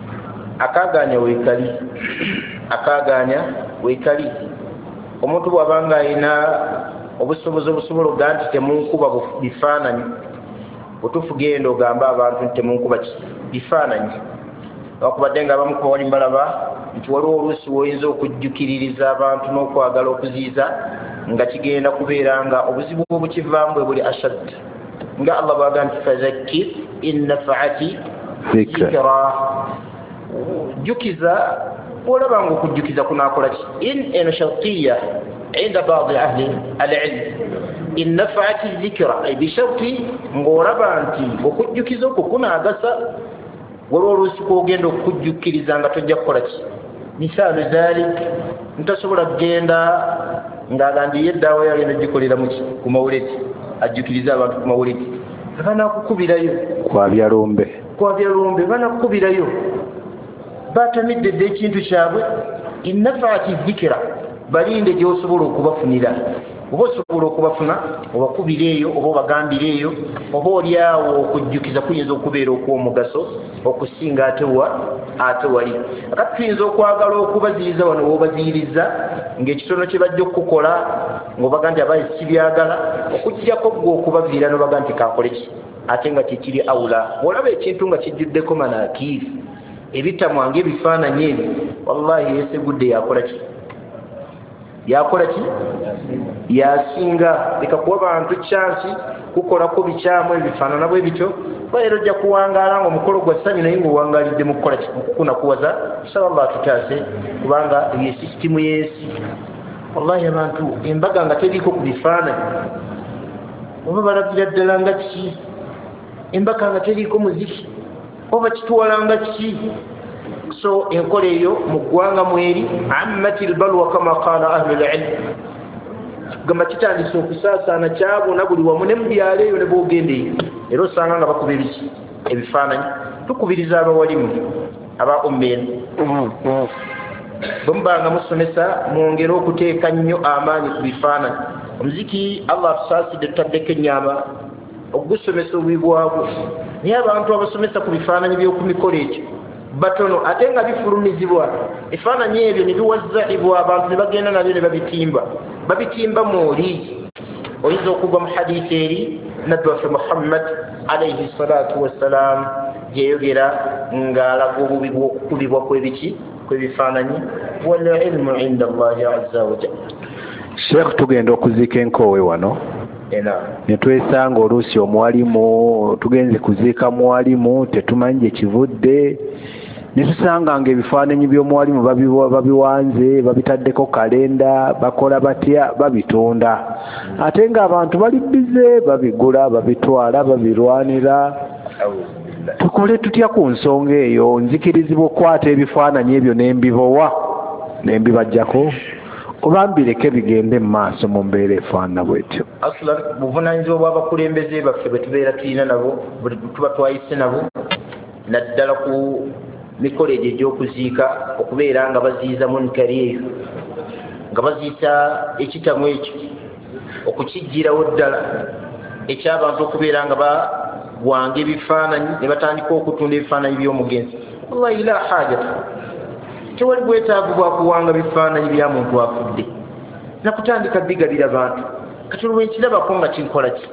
Akaaganya weekali omuntu bw'abanga alina obusobozi obusobola okugaa nti temunkuba bifaananyi butuufu genda ogamba abantu nti temunkuba bifaananyi wakubadde nga abamu kuba wali mbalaba nti waliwo oluusi woyinza okujjukiririza abantu n'okwagala okuziiza nga kigenda kubeera nga obuzibu obukivaamu bwe buli ashad nga Allah bw'aga nti fazakir in nafaati zikra. Jjukiza olaba nga okujjukiza kunaakola ki eno shartiya inda baadhi ahli alilm in nafaati zikra ay bisharti ng'olaba nti okujjukiza okwo kunaagasa waliwo oluusi kwogenda okujjukiriza nga tojja kukola ki misaalu dhalik ntasobola kugenda ng'agambiye eddaawa yagenda ogikolera muki ku mawuleti ajjukiriza abantu ku mawuleti banakukubirayo kwabyalumbe banakukubirayo batamidde dde ekintu kyabwe innafaati zikira balinde gy'osobola okubafunira oba osobola okubafuna obakubireeyo oba obagambireeyo oba oliawo okujjukiza kuyinza okubeera okw'omugaso okusinga ate wali akati tuyinza okwagala okubaziiriza wano wobaziiriza ng'ekitono kye bajja okukola ng'obaga nti abaye sibyagala okujjako gwe okubaviira n'obaga nti kankole ki ate nga kikiri awula. Olaba ekintu nga kijjuddeko manakiri ebitamwa ng'ebifaananyi ebyo, wallahi yeesegudde yakola ki yasinga. Leka kuwa bantu kyansi kukolako bikyamu ebifaanana bwe bityo, leero ojja kuwangaala ng'omukolo gwa ssanyu naye ng'owangalidde mu kukola ki mukukunakuwaza. Inshallah tutaase kubanga ye sisitimu y'ensi. Wallahi abantu embaga nga teriiko ku bifaananyi oba balagira ddala nga kiki, embaga nga teriiko muziki oba kituwala nga kiki. So enkola eyo mu ggwanga mweri ammatil balwa kama qaala ahlul ilm, gamba kitandise okusaasaana kyabona buli wamu ne mu byalo eyo ne boogendeyo. Era osanga nga bakuba ebifaananyi. Tukubiriza abawalimu aba ummeen bwe muba nga musomesa mwongere okuteeka nnyo amaanyi ku bifaananyi. Omuziki Allah tusaasidde tutaddeko ennyama okugusomesa obubi bwagwo, naye abantu abasomesa ku bifaananyi by'oku mikolo ekyo batono, ate nga bifulumizibwa ebifaananyi ebyo ne biwazzaibwa abantu ne bagenda nabyo ne babitimba mwoli. Oyinza okuva mu hadiisi eri nabbi waffe Muhammad alayhi salatu wassalam gyeyogera ng'alaga obubi bw'okukubibwa kw'ebifaananyi. Wal ilmu inda Allahi azza wa jalla. Sheikh, tugenda okuziika enkoowe wano ne twesanga oluusi omuwalimu tugenze kuziika muwalimu tetumanyi gye kivudde, ne tusanga ng'ebifaananyi by'omuwalimu babiwanze babitaddeko kalenda, bakola batya babitunda, ate ng'abantu bali bize babigula babitwala babirwanira. Tukole tutya ku nsonga eyo? Nzikirizibwa okukwata ebifaananyi ebyo n'embibowa n'embibajjako oba mbireke bigende mu maaso mu mbeera efaanana bwetyo? Aslan buvunaanyizibwa bw'abakulembeze baffe bwe tubeera tulina nabo, bwe tuba twayise nabo, naddala ku mikolo egyo egy'okuziika, okubeera nga baziyiza munkari eyo, nga baziisa ekitamu ekyo, okukijjirawo ddala ekyabantu okubeera nga bawanga ebifaananyi ne batandika okutunda ebifaananyi by'omugenzi. Wallahi la hajata, tewali bwetaavu bwa kuwanga bifaananyi bya muntu afudde nakutandika bigabira bantu. Kati olwo nkirabako nga kinkola ki,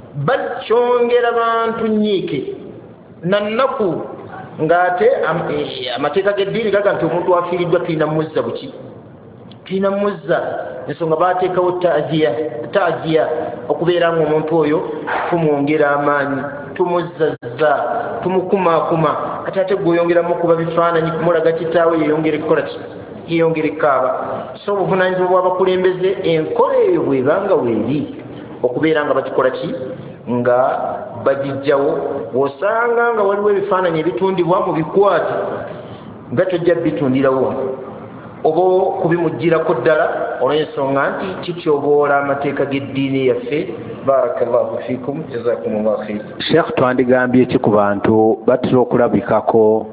bakyongera bantu nyiike na nnaku ng'ate amateeka g'eddiini gaga nti omuntu afiiriddwa tulina muzza buki, tulina muzza. Ensonga baateekawo taaziya okubeera ng'omuntu oyo tumwongera amaanyi, tumuzzazza, tumukumaakuma. Kati ate gweyongeramu okuba bifaananyi kumulaga kitaawe yeyongere kukola ki, yeyongere kaaba. So obuvunaanyizibwa bw'abakulembeze enkola eyo bw'ebanga weeri okubeera nga bakikola ki, nga bagijjawo. Osanga nga waliwo ebifaananyi ebitundibwa mu bikwate nga tojja bitundirawo oba kubimugirako ddala olw'ensonga nti kityoboola amateeka g'eddiini yaffe. Barakallahu fikum, jazakumullahu khair. Sheikh, twandigambye ki ku bantu batera okulabikako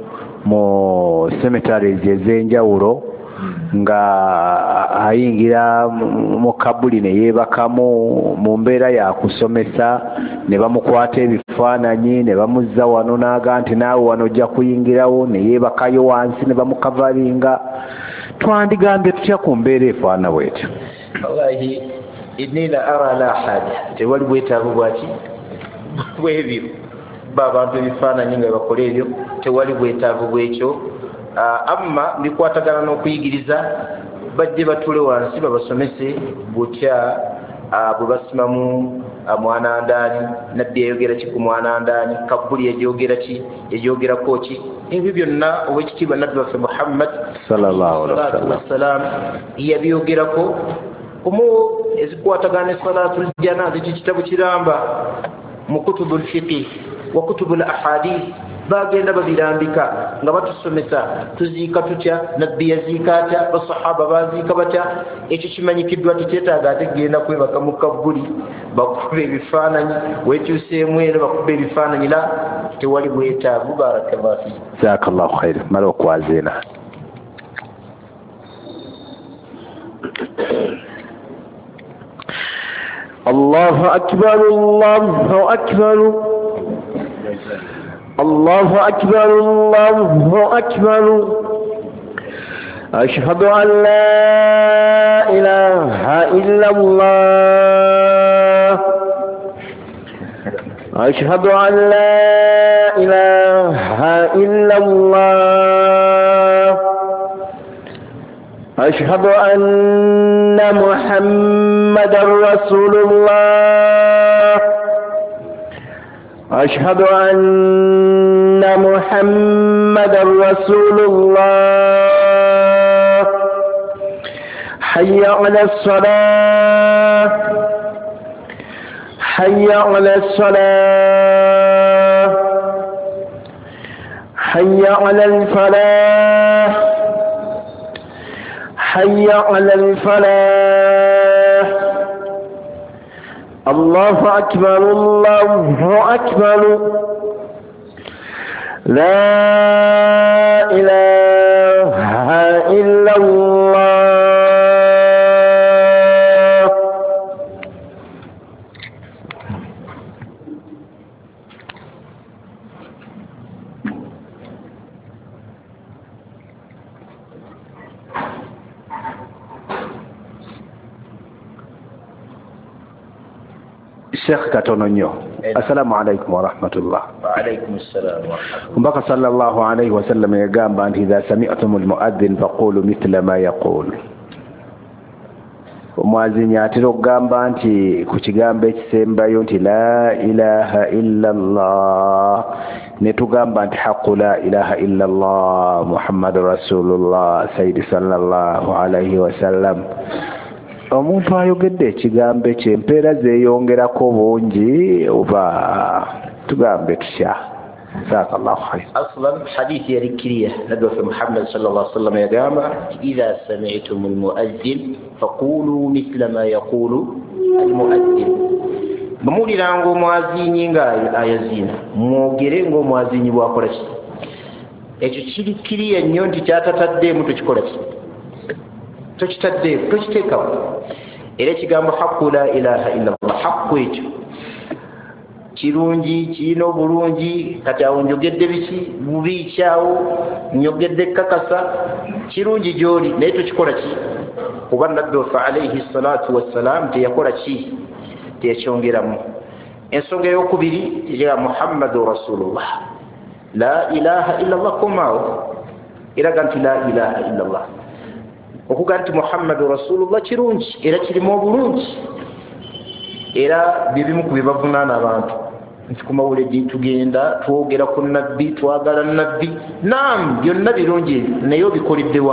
mu cemeteries ez'enjawulo nga ayingira mu kabuli ne yeebakamu mu mbeera ya kusomesa, ne bamukwata ebifaananyi ne bamuzza wano n'aga nti naawe wano ojja kuyingirawo, ne yeebakayo wansi ne bamukavalinga? Twandigambye tutya ku mbeera efaana bwetyo? Wallahi inni la ara la haja, tewali bwetaavu bwaki bwebyo abantu ebifaananyi nga bakola ebyo, tewali bwetaavu bwekyo. Amma bikwatagana n'okuyigiriza, bajje batule wansi babasomese butya bwe basimamu mwanandaani, nabbi yayogera ki ku mwanandaani, kabbuli yagyogerako ki, ebyo byonna ow'ekitiibwa nabbi waffe Muhammad sallallahu alaihi wasallam yabyogerako. Omu ezikwatagana ne salaatul janaaza, ekyo kitabo kiramba mu kutubul fiqh wa kutubul ahadith, bagenda babirambika nga batusomesa tuziika tutya, nabbi yaziika atya, basahaba baziika batya. Ekyo kimanyikiddwa tekyetaaga ate genda kwebaka mu kabbuli bakuba ebifaananyi, weekyuseemu eno bakuba ebifaananyi. La, tewali bwetaavu. Barakallahu fiik. Jazakallahu khair. Mala okwazeena. Allahu akbar, Allahu akbar, Allahu akbar, Allahu akbar. Ashhadu an la ilaha illallah. أشهد أن لا إله إلا الله أشهد أن محمدا رسول الله أشهد أن محمدا رسول الله حي على الصلاة حي على الصلاة حي على الفلاح حي على الفلاح الله أكبر الله أكبر لا إله إلا الله. Sheikh katono nnyo. Assalamu alaikum wa rahmatullah. Wa alaikum assalam wa rahmatullah. Mbaka sallallahu alayhi wa sallam yagamba nti idha sami'tumul mu'adhdhin faqulu mithla ma yaqul. Omwazinyi atera okugamba nti ku kigambo ekisembayo nti la ilaha illa Allah ne tugamba nti haqqu la ilaha illa Allah Muhammadur Rasulullah Sayyidi sallallahu alayhi wa sallam. Omuntu ayogedde ekigambo ekyo empeera zeeyongerako bungi oba tugambe tutya? Jazakallahu khayr. Aslan hadithi ya rikiria nadwa fi Muhammad sallallahu alaihi wasallam yagamba idha sami'tum almu'adhdhin faqulu mithla ma yaqulu almu'adhdhin. Bamuliranga omwazinyi nga ayazina mwogere ng'omwazinyi bw'akola ki. Ekyo kirikiriya nnyo nti kyatataddeemu tukikola ki. Tukiteekawo era ekigambo haqqu la ilaha illa Allah haqqu ekyo kirungi kirina obulungi kati awo njogedde biki bubi kyawo njogedde kakasa kirungi gy'oli naye tukikola ki kuba nabbi waffe alayhi salatu wassalam teyakola ki teyakyongeramu. Ensonga ey'okubiri ya Muhammadu Rasulullah la ilaha illa Allah komaawo eraga nti la ilaha illa Allah okuga nti Muhammadu Rasulullah kirungi era kirimu obulungi era bibimu ku bibavunaana abantu nti ku mawuledi tugenda twogera ku nabbi twagala nabbi naam byonna birungi naye obikoliddewa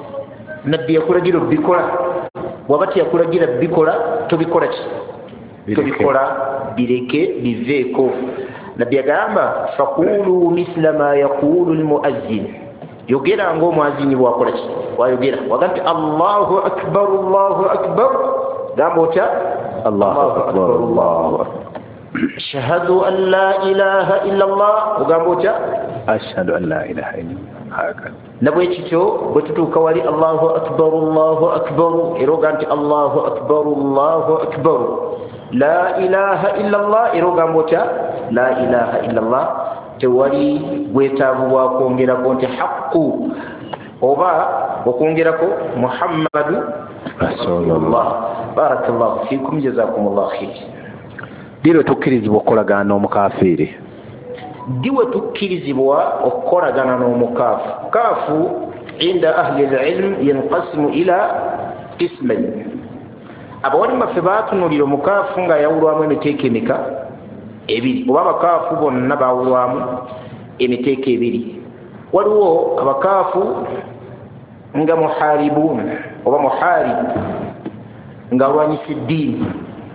nabbi yakulagira obikola waba teyakulagira bikola tobikola ki tobikola bireke biveeko. Nabbi agamba faqulu mithla ma yaqulu almu'adhdhin yogera ng'omwazinyi bw'akola ki wayogera waga nti Allahu akbar Allahu akbar gamba otya Allahu akbar Allahu akbar. Ashhadu an la ilaha illa Allah ogamba otya ashhadu an la ilaha illa Allah. Nabwe kityo bwe tutuuka wali Allahu akbar Allahu akbar era oga nti Allahu akbar Allahu akbar la ilaha illa Allah era ogamba otya la ilaha illa Allah. Tewali bwetaavu bwa kwongerako nti haqqu oba okwongerako Muhammadu Rasulullah. Barakallahu fikum jazakumullahu khair. Diwe tukkirizibwa okukolagana n'omukafiiri? Diwe tukkirizibwa okukolagana n'omukaafu. Kaafu inda ahli al-ilm yanqasimu ila qismayn. Abawalimu baffe baatunulira omukaafu nga yawulwamu emiteeko emeka ebiri oba abakaafu bonna bawulwamu emiteeko ebiri. Waliwo abakaafu nga muharibun oba muharib nga alwanyisa eddiini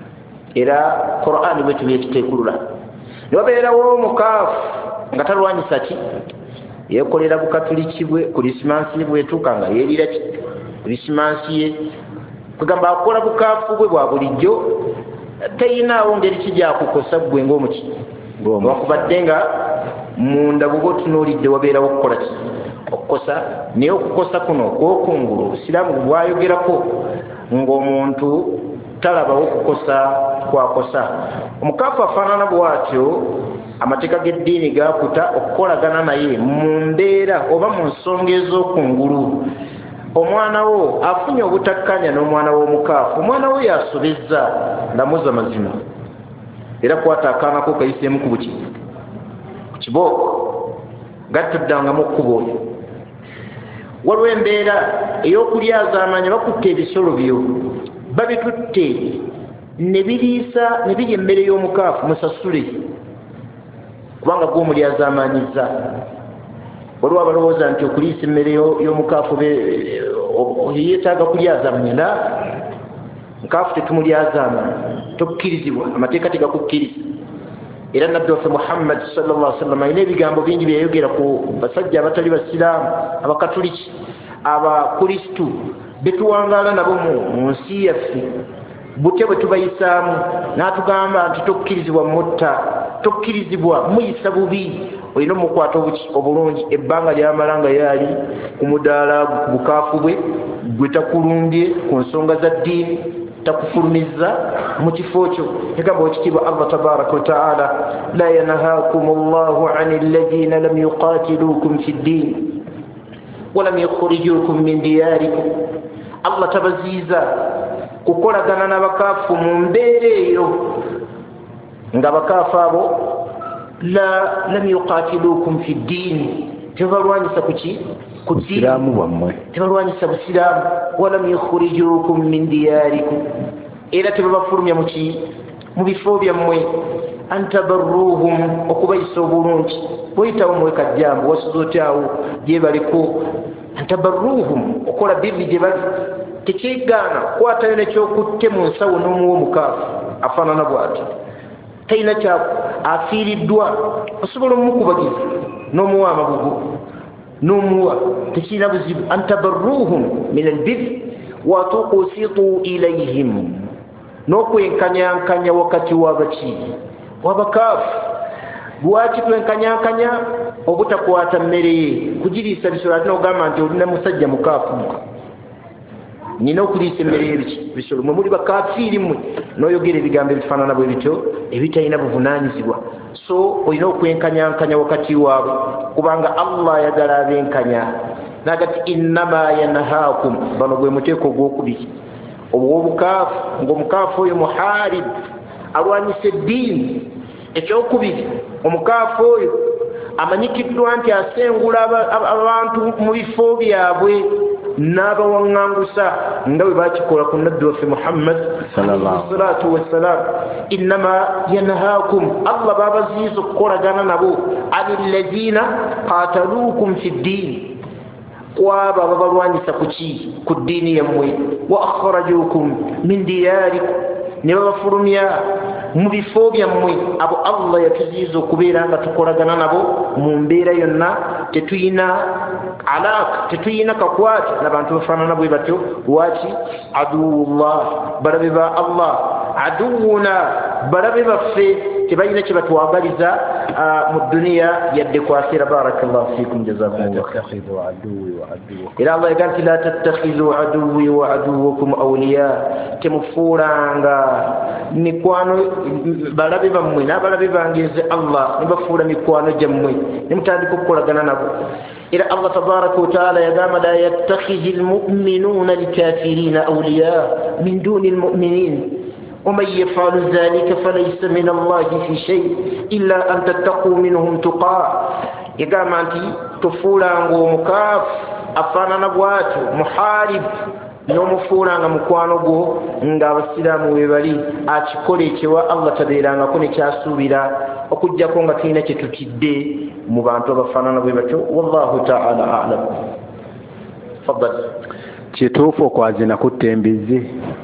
era Qur'an bwe tubyetuteekulula. Ne wabeerawo omukaafu nga talwanyisa ki yeekolera bukatuliki bwe krisimansi bwetuuka nga yeerira ki krisimansi ye kugamba akola bukaafu bwe bwa bulijjo teyinaawo ngeri kijaakukosa gwe ng'omuki wakubadde nga munda bw'oba otunuulidde wabeerawo okukola ki okukosa. Naye okukosa kuno okw'okungulu obusiraamu bwayogerako ng'omuntu talabawo okukosa kwakosa. Omukaafu afaanana bw'atyo amateeka g'eddiini gaakuta okukolagana naye mu mbeera oba mu nsonga ez'okungulu. Omwana wo afunye obutakkanya n'omwana w'omukaafu, omwana we yasobezza lamuza mazima era kwata akaana ko kayiseemu ku buki ku kibooko gattuddangamu okkuba oyo. Waliwo embeera ey'okulyaza amanya bakutte ebisolo byo babitutte ne biriisa ne birya emmere y'omukaafu musasule kubanga gw'omulyaza amanyiza. Waliwo abalowooza nti okuliisa emmere y'omukaafu yeetaaga kulyaza amanya. Mukaafu tetumulyaza amanya, tokkirizibwa, amateeka tegakukkiriza. Era nabbi waffe Muhammad sallallahu alaihi wasallam alina ebigambo bingi byayogera ku basajja abatali basiraamu, abakatuliki, abakristu betuwangaala nabo mu nsi yaffe. Butya bwe tubayisaamu n'atugamba nti tokkirizibwa mutta, tokkirizibwa muyisa bubi, olina omukwata obulungi. Ebbanga lyamala nga yaali ku mudaala ku bukaafu bwe gwe takulumbye ku nsonga za ddiini, takufulumiza mu kifo kyo. Egamba ekitiibwa Allah tabaraka wa taala, la yanhaakum Allahu ani alladhina lam yuqatilukum fi ddiin wa lam yukhrijukum min diyarikum. Allah tabaziiza kukolagana n'abakaafu mu mbeera eyo nga bakaafu abo lam yuqatilukum fi ddiin, tebalwanyisa kuki ku busiraamu bwammwe, tebalwanyisa busiraamu. Walam yukhrijukum min diyarikum, era tebabafulumya mu bifo byammwe. Antabarruhum, okubayisa obulungi. Bweyitawo mwekajjambo wasuza otyawo gye baliko. Antabarruhum, okola birri gye bali. Tekigaana kwatayo nekyokutte mu nsawo n'omuwa omukaafu afaanana bw'ati, talina kyaku, afiiriddwa, osobola omumukubagiza n'omuwa amabugo n'omuwa, tekirina buzibu. Antabarruhum min albirri wa tuqsitu ilayhim, n'okwenkanyankanya wakati w'abakaafu. Lwaki twenkanyankanya? Obutakwata mmere ye kugiriisa bisolo. Ate n'ogamba nti olina musajja mukaafu, nina okuliisa emmere y'ebisolo. Mwe muli bakafiiri mmwe n'oyogera ebigambo ebifaanana bwe bityo ebitalina buvunaanyizibwa. So olina okwenkanyankanya wakati waabwe, kubanga Allah ayagala abenkanya. Nagati innama yanhaakum, bano gwe muteeko ogwokubiri obw'obukaafu, ng'omukaafu oyo muharib, alwanyisa eddiini. Ekyokubiri, omukaafu oyo amanyikiddwa nti asengula abantu mu bifo byabwe n'abawaŋŋangusa nga bwe bakikola ku nabbi waffe Muhammad sallallahu alaihi wasallam. Innama yanhaakum, Allah babaziiza okukolagana nabo, ani alladhina qataluukum fi ddiini, kwabo ababalwanyisa ku ddiini yammwe. Wa akhrajuukum min diyaarikum, ne babafulumya mu bifo byammwe. Abo Allah yatuziiza okubeera nga tukolagana nabo mu mbeera yonna. Tetuyina alaaka, tetuyina kakwate n'abantu bafaanana bwe batyo. Lwaki? Aduwullah, balabe ba Allah. Aduwuna, balabe baffe tebalina kye batwagaliza mu duniya yadde ku akhira. Barakallahu fiikum, jazakumullah khairan. Era Allah yagamba nti la tattakhidhu aduwwi wa aduwwakum awliya, temufuulanga mikwano balabe bammwe n'abalabe bange nze Allah ne bafuula mikwano gyammwe ne mutandika okukolagana nabo. Era Allah tabaraka wa taala yagamba la yattakhidhi almu'minuna alkafirina awliya min duni almu'minin ومن يفعل ذلك فليس من الله في شيء إلا أن تتقوا منهم تقاه. يقام أنت تفولان ومكاف أفانا نبوات محارب n'omufuulanga mukwano gwo ng'abasiraamu we bali, akikola ekyewa Allah tabeerangako ne kyasuubira okuggyako nga tulina kye tutidde mu bantu abafaanana bwe batyo. Wallahu ta'ala a'lam. Faddal. Kituufu okwazina kutta embizzi?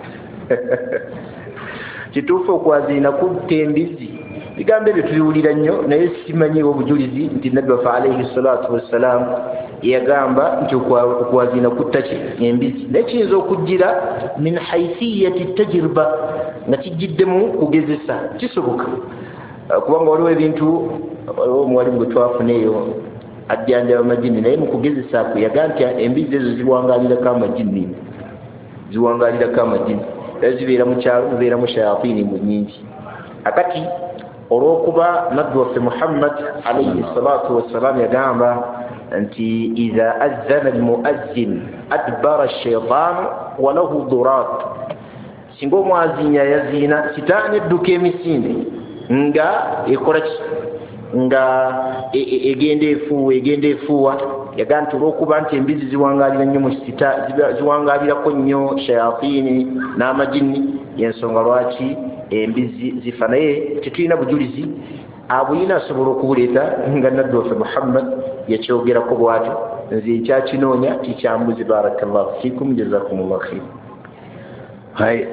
Kituufu okwazina kutta embizzi? Bigambo ebyo tubiwulira nnyo naye simanyiwo obujulizi nti nabbi waffe alayhi salatu wassalam yagamba nti okwazina kutta ki embizzi. Naye kiyinza okujjira min haithiyati tajriba, nga kijjiddemu kugezesa. Kisoboka kubanga waliwo ebintu, waliwo omuwalimu gwe twafuneeyo ajjanjaba amajini, naye mu kugezesa kwe yagamba nti embizzi ezo ziwangalirako amajini, ziwangalirako amajini. Era zibeera mu kyalo, mubeeramu shayatini mu nyingi. Akati olw'okuba nabbi waffe Muhammad alayhi salatu wassalam yagamba nti idha adhana almuazzin adbara ash-shaytan wa lahu durat, singa omwazinya yaziina sitaani edduka emisinde nga ekoraki nga egenda efuuwa yagaa nti olwokuba nti embizi ziwangalira nnyo mu kisita ziwangalirako nnyo shayatini n'amajini yensonga lwaki embizi zifa naye tetulina bujulizi abuyina asobola okubuleeta nga nabbi waffe Muhammad yakyogerako bw'atyo nze nkyakinoonya kikyambuzi barakallahu fikum jazakumullahu khair.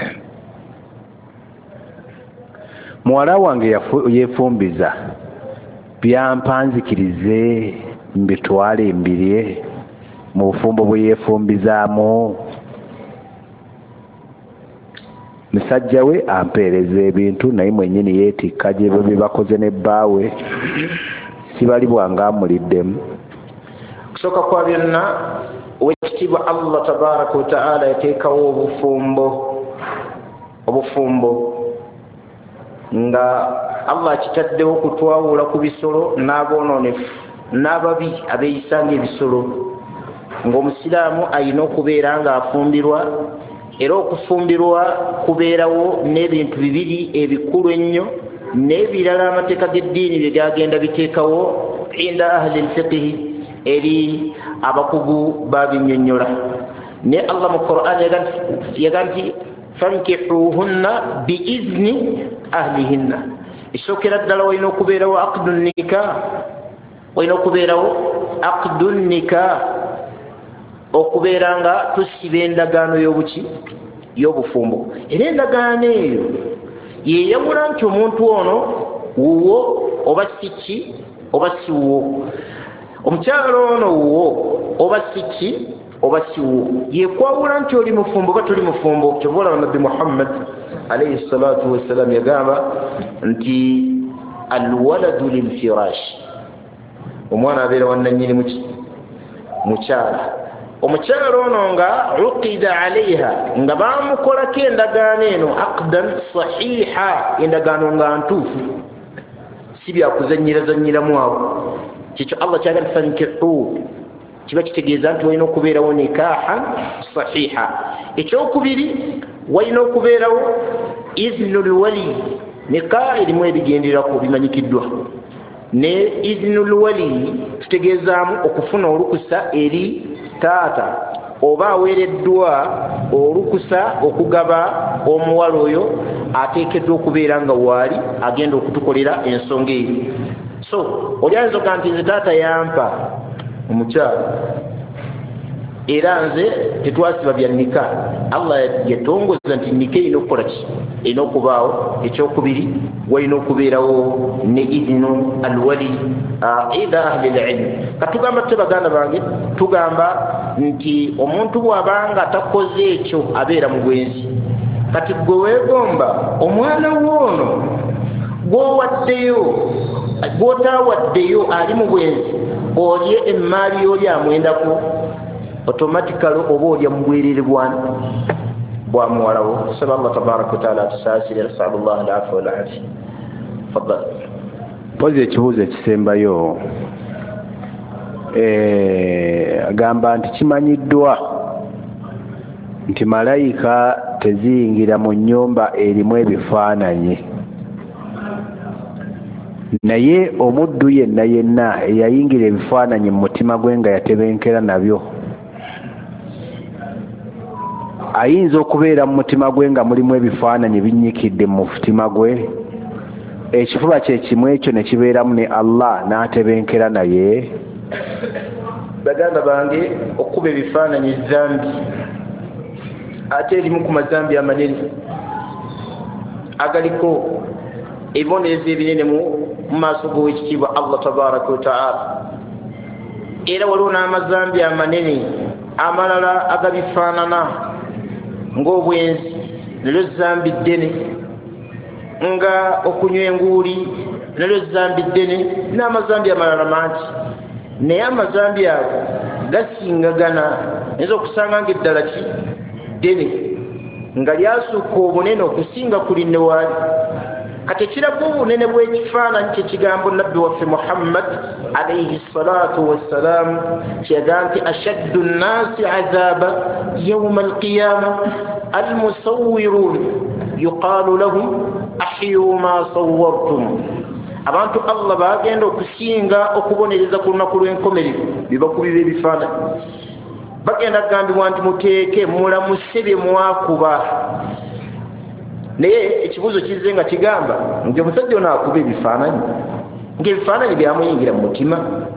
muwala wange yefumbiza byampanzikirize mbitwale embirye mu bufumbo bwe yefumbizaamu. musajja we ampeereza ebintu naye mwennyini yeetikka gye bwe bakoze ne bbaawe sibalibwanga amuliddemu. kusooka kwa byonna owekitiibwa Allah tabaraka wa taala yateekawo obufumbo nga Allah kitaddewo kutwawula ku bisolo n'aboononefu n'ababi abeeyisanga ebisolo ng'omusiraamu alina okubeera ng'afumbirwa era okufumbirwa kubeerawo n'ebintu bibiri ebikulu ennyo n'ebirala amateeka g'eddiini bye byagenda biteekawo inda ahli alfiqhi eri abakugu babinnyonnyola. ne Allah mu Qur'an yaga nti fankihuhunna biizni ahlihinna. Esookera ddala walina okubeerawo aqdu nikah okubeera nga tusiba endagaano y'obufumbo. Era endagaano eyo yeyawula nti omuntu ono wuwo oba siki oba siwo, omukyalo ono wuwo oba siki oba siwo, yekwawula nti oli mufumbo oba toli mufumbo. Kyoboolaba nabbi Muhammad alayhi salatu wassalam yagamba nti alwaladu lilfirash, omwana abeera wannannyini mukyala. Omukyala ono nga uqida alaiha nga bamukolako endagaano eno aqdan sahiha, endagaano nga ntuufu, si byakuzanyirazanyiramu awo. Kyekyo Allah kyagamba fankihu, kiba kitegeeza nti walina okubeerawo nikahan sahiha. Ekyokubiri walina okubeerawo iznul wali. Nikah erimu ebigenderako bimanyikiddwa, ne iznul wali tutegeezaamu okufuna olukusa eri taata oba aweereddwa olukusa okugaba omuwala oyo ateekeddwa okubeera nga waali agenda okutukolera ensonga eyo. So oli ayinza okuga nti nze taata yampa omukyala era nze tetwasiba bya nika. Allah yatongoza nti nika erina okukola ki? Erina okubaawo. Ekyokubiri walina okubeerawo ne idinu alwali ida ahli lilmu. Katugamba tute baganda bange, tugamba nti omuntu bw'abanga takoze ekyo abeera mu bwenzi. Kati gwe weegomba omwana woono gw'otaawaddeyo ali mu bwenzi, olye emmaali y'oli amwendako automatically oba olya mu bwerere bwa muwalawo. Saba Allah tabaraka wa taala atusaasire. Nasalullah al-afwa wal afiya. Faddal. Pozi ekibuuzo ekisembayo agamba nti kimanyiddwa nti malayika teziyingira mu nnyumba erimu ebifaananyi, naye omuddu yenna eyayingira ebifaananyi mu mutima gwe nga yatebenkera nabyo, ayinza okubeera mu mutima gwe nga mulimu ebifaananyi binnyikidde mu mutima gwe, ekifuba kye kimu ekyo ne kibeeramu ne Allah n'atebenkera naye. Baganda bange, okuba ebifaananyi zambi, ate erimu ku mazambi amanene agaliko ebibonerezo ebinene mu maaso g'owekitiibwa Allah tabaraka wa taala. Era waliwo n'amazambi amanene amalala agabifaanana ng'obwenzi, nalyo zambi ddene, nga okunywa enguuli, nalyo zambi ddene, n'amazambi amalala mangi. Naye amazambi ago gasingagana, nayinza okusanga ng'eddala ki ddene nga lyasukka obunene okusinga ku linne waali. Kati ekiraga obunene bw'ekifaananyi ky'ekigambo nabbi waffe Muhammad alayhi salatu wassalaam kyeyaga nti ashaddu nnaasi azaaba yawma alqiyama almusawwirun yuqaalu lahum ahyu ma sawwartum abantu Allah bagenda okusinga okubonereza ku lunaku lw'enkomerero bibakubira ebifaananyi bagenda kugambibwa nti muteeke mulamuse bye mwakuba naye ekibuuzo kizze nga kigamba nti omusajja ono akuba ebifaananyi ng'ebifaananyi byamuyingira mu mutima.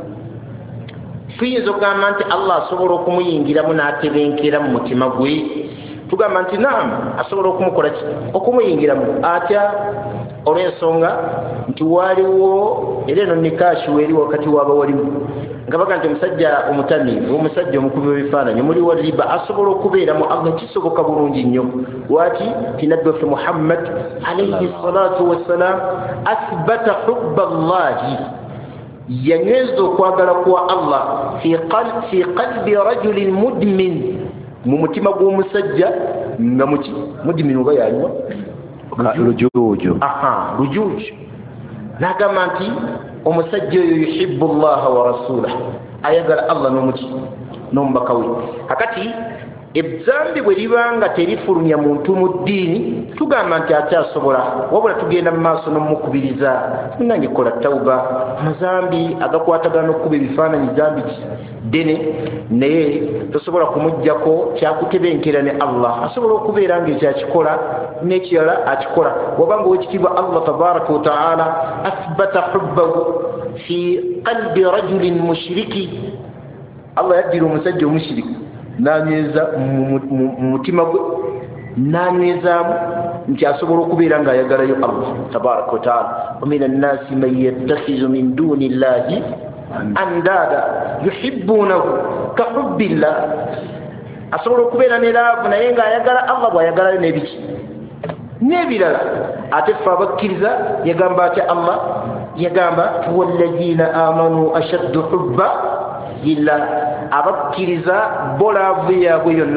Tuyinza okugamba nti Allah asobola okumuyingiramu n'atebenkera mu mutima gwe? Tugamba nti naam, asobola okumukola ki? Okumuyingiramu atya? Olw'ensonga nti waaliwo era eno nikaashi weeri wakati w'abawalimu nga baga nti omusajja omutamiivu, omusajja omukubi w'ebifaananyi omuli wa riba asobola okubeeramu Allah kisoboka bulungi nnyo. Lwaki? ti nabbi waffe Muhammad alayhi salatu wassalam athbata hubba Allahi, yanyweza okwagala kwa Allah fi qalbi rajulin mudmin, mu mutima gw'omusajja nga muki mudmin oba yaliwa lujuuju. Lujuuju. N'agamba nti omusajja oyo yuhibbu Allaha wa rasulahu, ayagala Allah n'omubaka we. Kakati ezzambi bwe libanga terifulumya muntu mu ddiini tugamba nti akyasobola, wabula tugenda mu maaso n'omukubiriza nange kola tawuba. Amazambi agakwatagana n'okukuba ebifaananyi zambi ddene, naye tosobola kumuggyako kyakutebenkera ne Allah. Asobola okubeera ng'ekyakikola n'ekirala akikola. Wabanga owekitiibwa Allah tabaraka wa ta'ala athbata hubbahu fi qalbi rajulin mushriki, Allah yaddira omusajja omushiriku n'anyweza mu mutima gwe, n'anywezaamu nti asobola okubeera ng'ayagalayo Allah tabaraka wa ta'ala. wa mina nnasi man yattakhizu min duni llahi andada yuhibbunahu ka hubbillah, asobola okubeera ne laavu naye ng'ayagala Allah bw'ayagalayo n'ebiki n'ebirala. Ate ffe abakkiriza yagamba atya Allah? Yagamba walladhina amanu ashaddu hubba lillah, abakkiriza bo laavu yaabwe yonna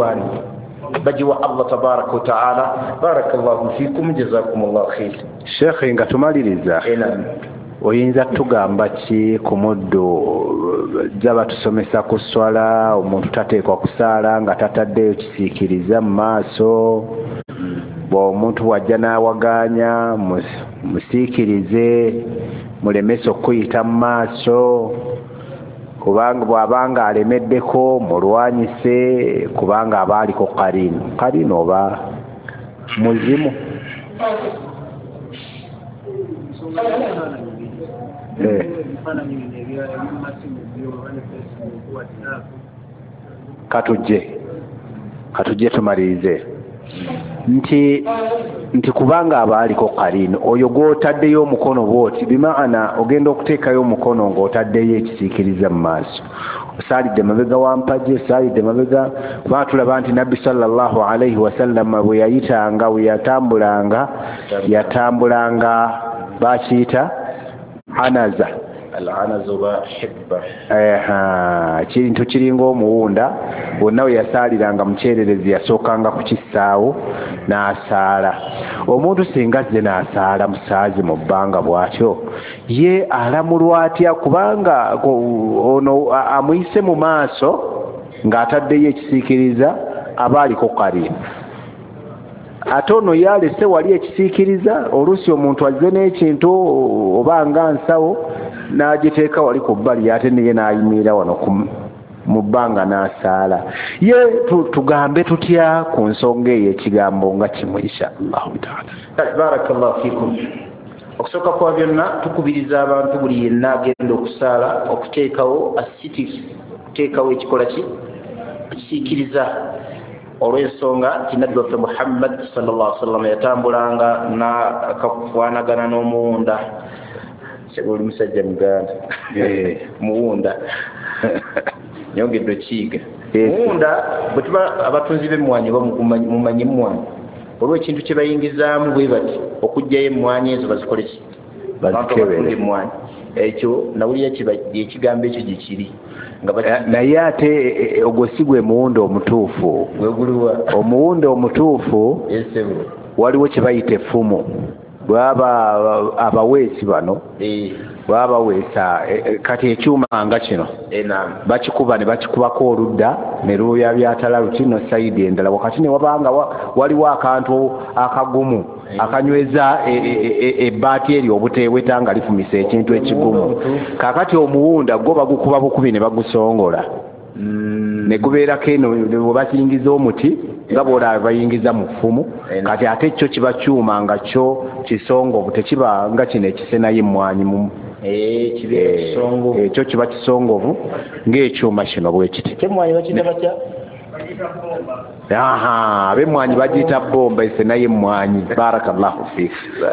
bagiwa Allah tabaraka wa ta'ala. Barakallahu fikum, jazakumullahu khair. Sheikh, nga tumaliriza, oyinza tugamba ki ku muddu gy'abatusomesa ku swala, omuntu tateekwa kusaala nga tataddeyo kisiikiriza mu maaso? Omuntu wajja n'awaganya musiikirize, mulemese okuyita mu maaso, kubanga bw'abanga alemeddeko mulwanyise, kubanga aba aliko kaliino oba muzimu. Katujje tumalirize nti kubanga aba aliko kaliino, oyo gw'otaddeyo omukono bw'oti, bimaana ogenda okuteekayo omukono ng'otaddeyo ekisiikiriza mu maaso, osaalidde mabega wa mpagi, osaalidde mabega. Kubanga tulaba nti nabbi sallallahu alaihi wasallam bwe yayitanga, bwe yatambulanga bakiyita anaza. Kintu kiringa omuwunda, bonna we yasaaliranga mukyererezi yasookanga ku kisaawo n'asaala. Omuntu singa azze n'asaala musaazi mu bbanga bw'atyo, ye alamulwa atya? Kubanga ono amuyise mu maaso ng'ataddeyo ekisiikiriza, aba aliko kaliino. Ate ono yalese wali ekisiikiriza, oluusi omuntu azze n'ekintu oba nga nsawo n'agiteeka wali ku bbali, ate naye n'ayimirira wano mu bbanga n'asaala. Ye tugambe tutya ku nsonga eyo ekigambo nga kimu, inshallahu taala? Barakallahu fikum. Okusooka kwa byonna tukubiriza abantu buli yenna agenda okusaala okuteekawo asitiri, okuteekawo ekikola ekisiikiriza. Olw'ensonga nti nabbi waffe Muhammad sallallahu alaihi wasallam yatambulanga n'akafaanagana n'omuwunda. Oli musajja muganda muwunda nyongedde okiyiga. Muwunda bwe tuba abatunzi b'emmwanyi mumanyi emmwanyi, olw'ekintu kye bayingizaamu bwe bati okuggyayo emmwanyi ezo bazikole ki? Bazikebere emmwanyi. Ekyo nawulira ekigambo ekyo gye kiri. Naye ate ogwo si gwe muwunda omutuufu. Omuwunda omutuufu waliwo kye bayita effumu. Bw'aba abaweesi bano baba weesa kati ekyuma nga kino bakikuba ne bakikubako oludda ne luuya byatala lutino sayidi endala wakati ne wabanga waliwo akantu akagumu akanyweza ebbaati eri obuteeweta nga lifumisa ekintu ekigumu kakati omuwunda go bagukuba bukubi ne bagusongola ne gubeerako eno webasingiza omuti nga bwolaba bayingiza mu ffumu kati ate kyo kiba kyuma nga kyo kisongovu tekiba nga kino ekisenayo emmwanyi mu ekyo kiba kisongovu ng'ekyuma kino bwekiti ab'emmwanyi bagiyita bomba esenayo emmwanyi. Barakallahu fiik.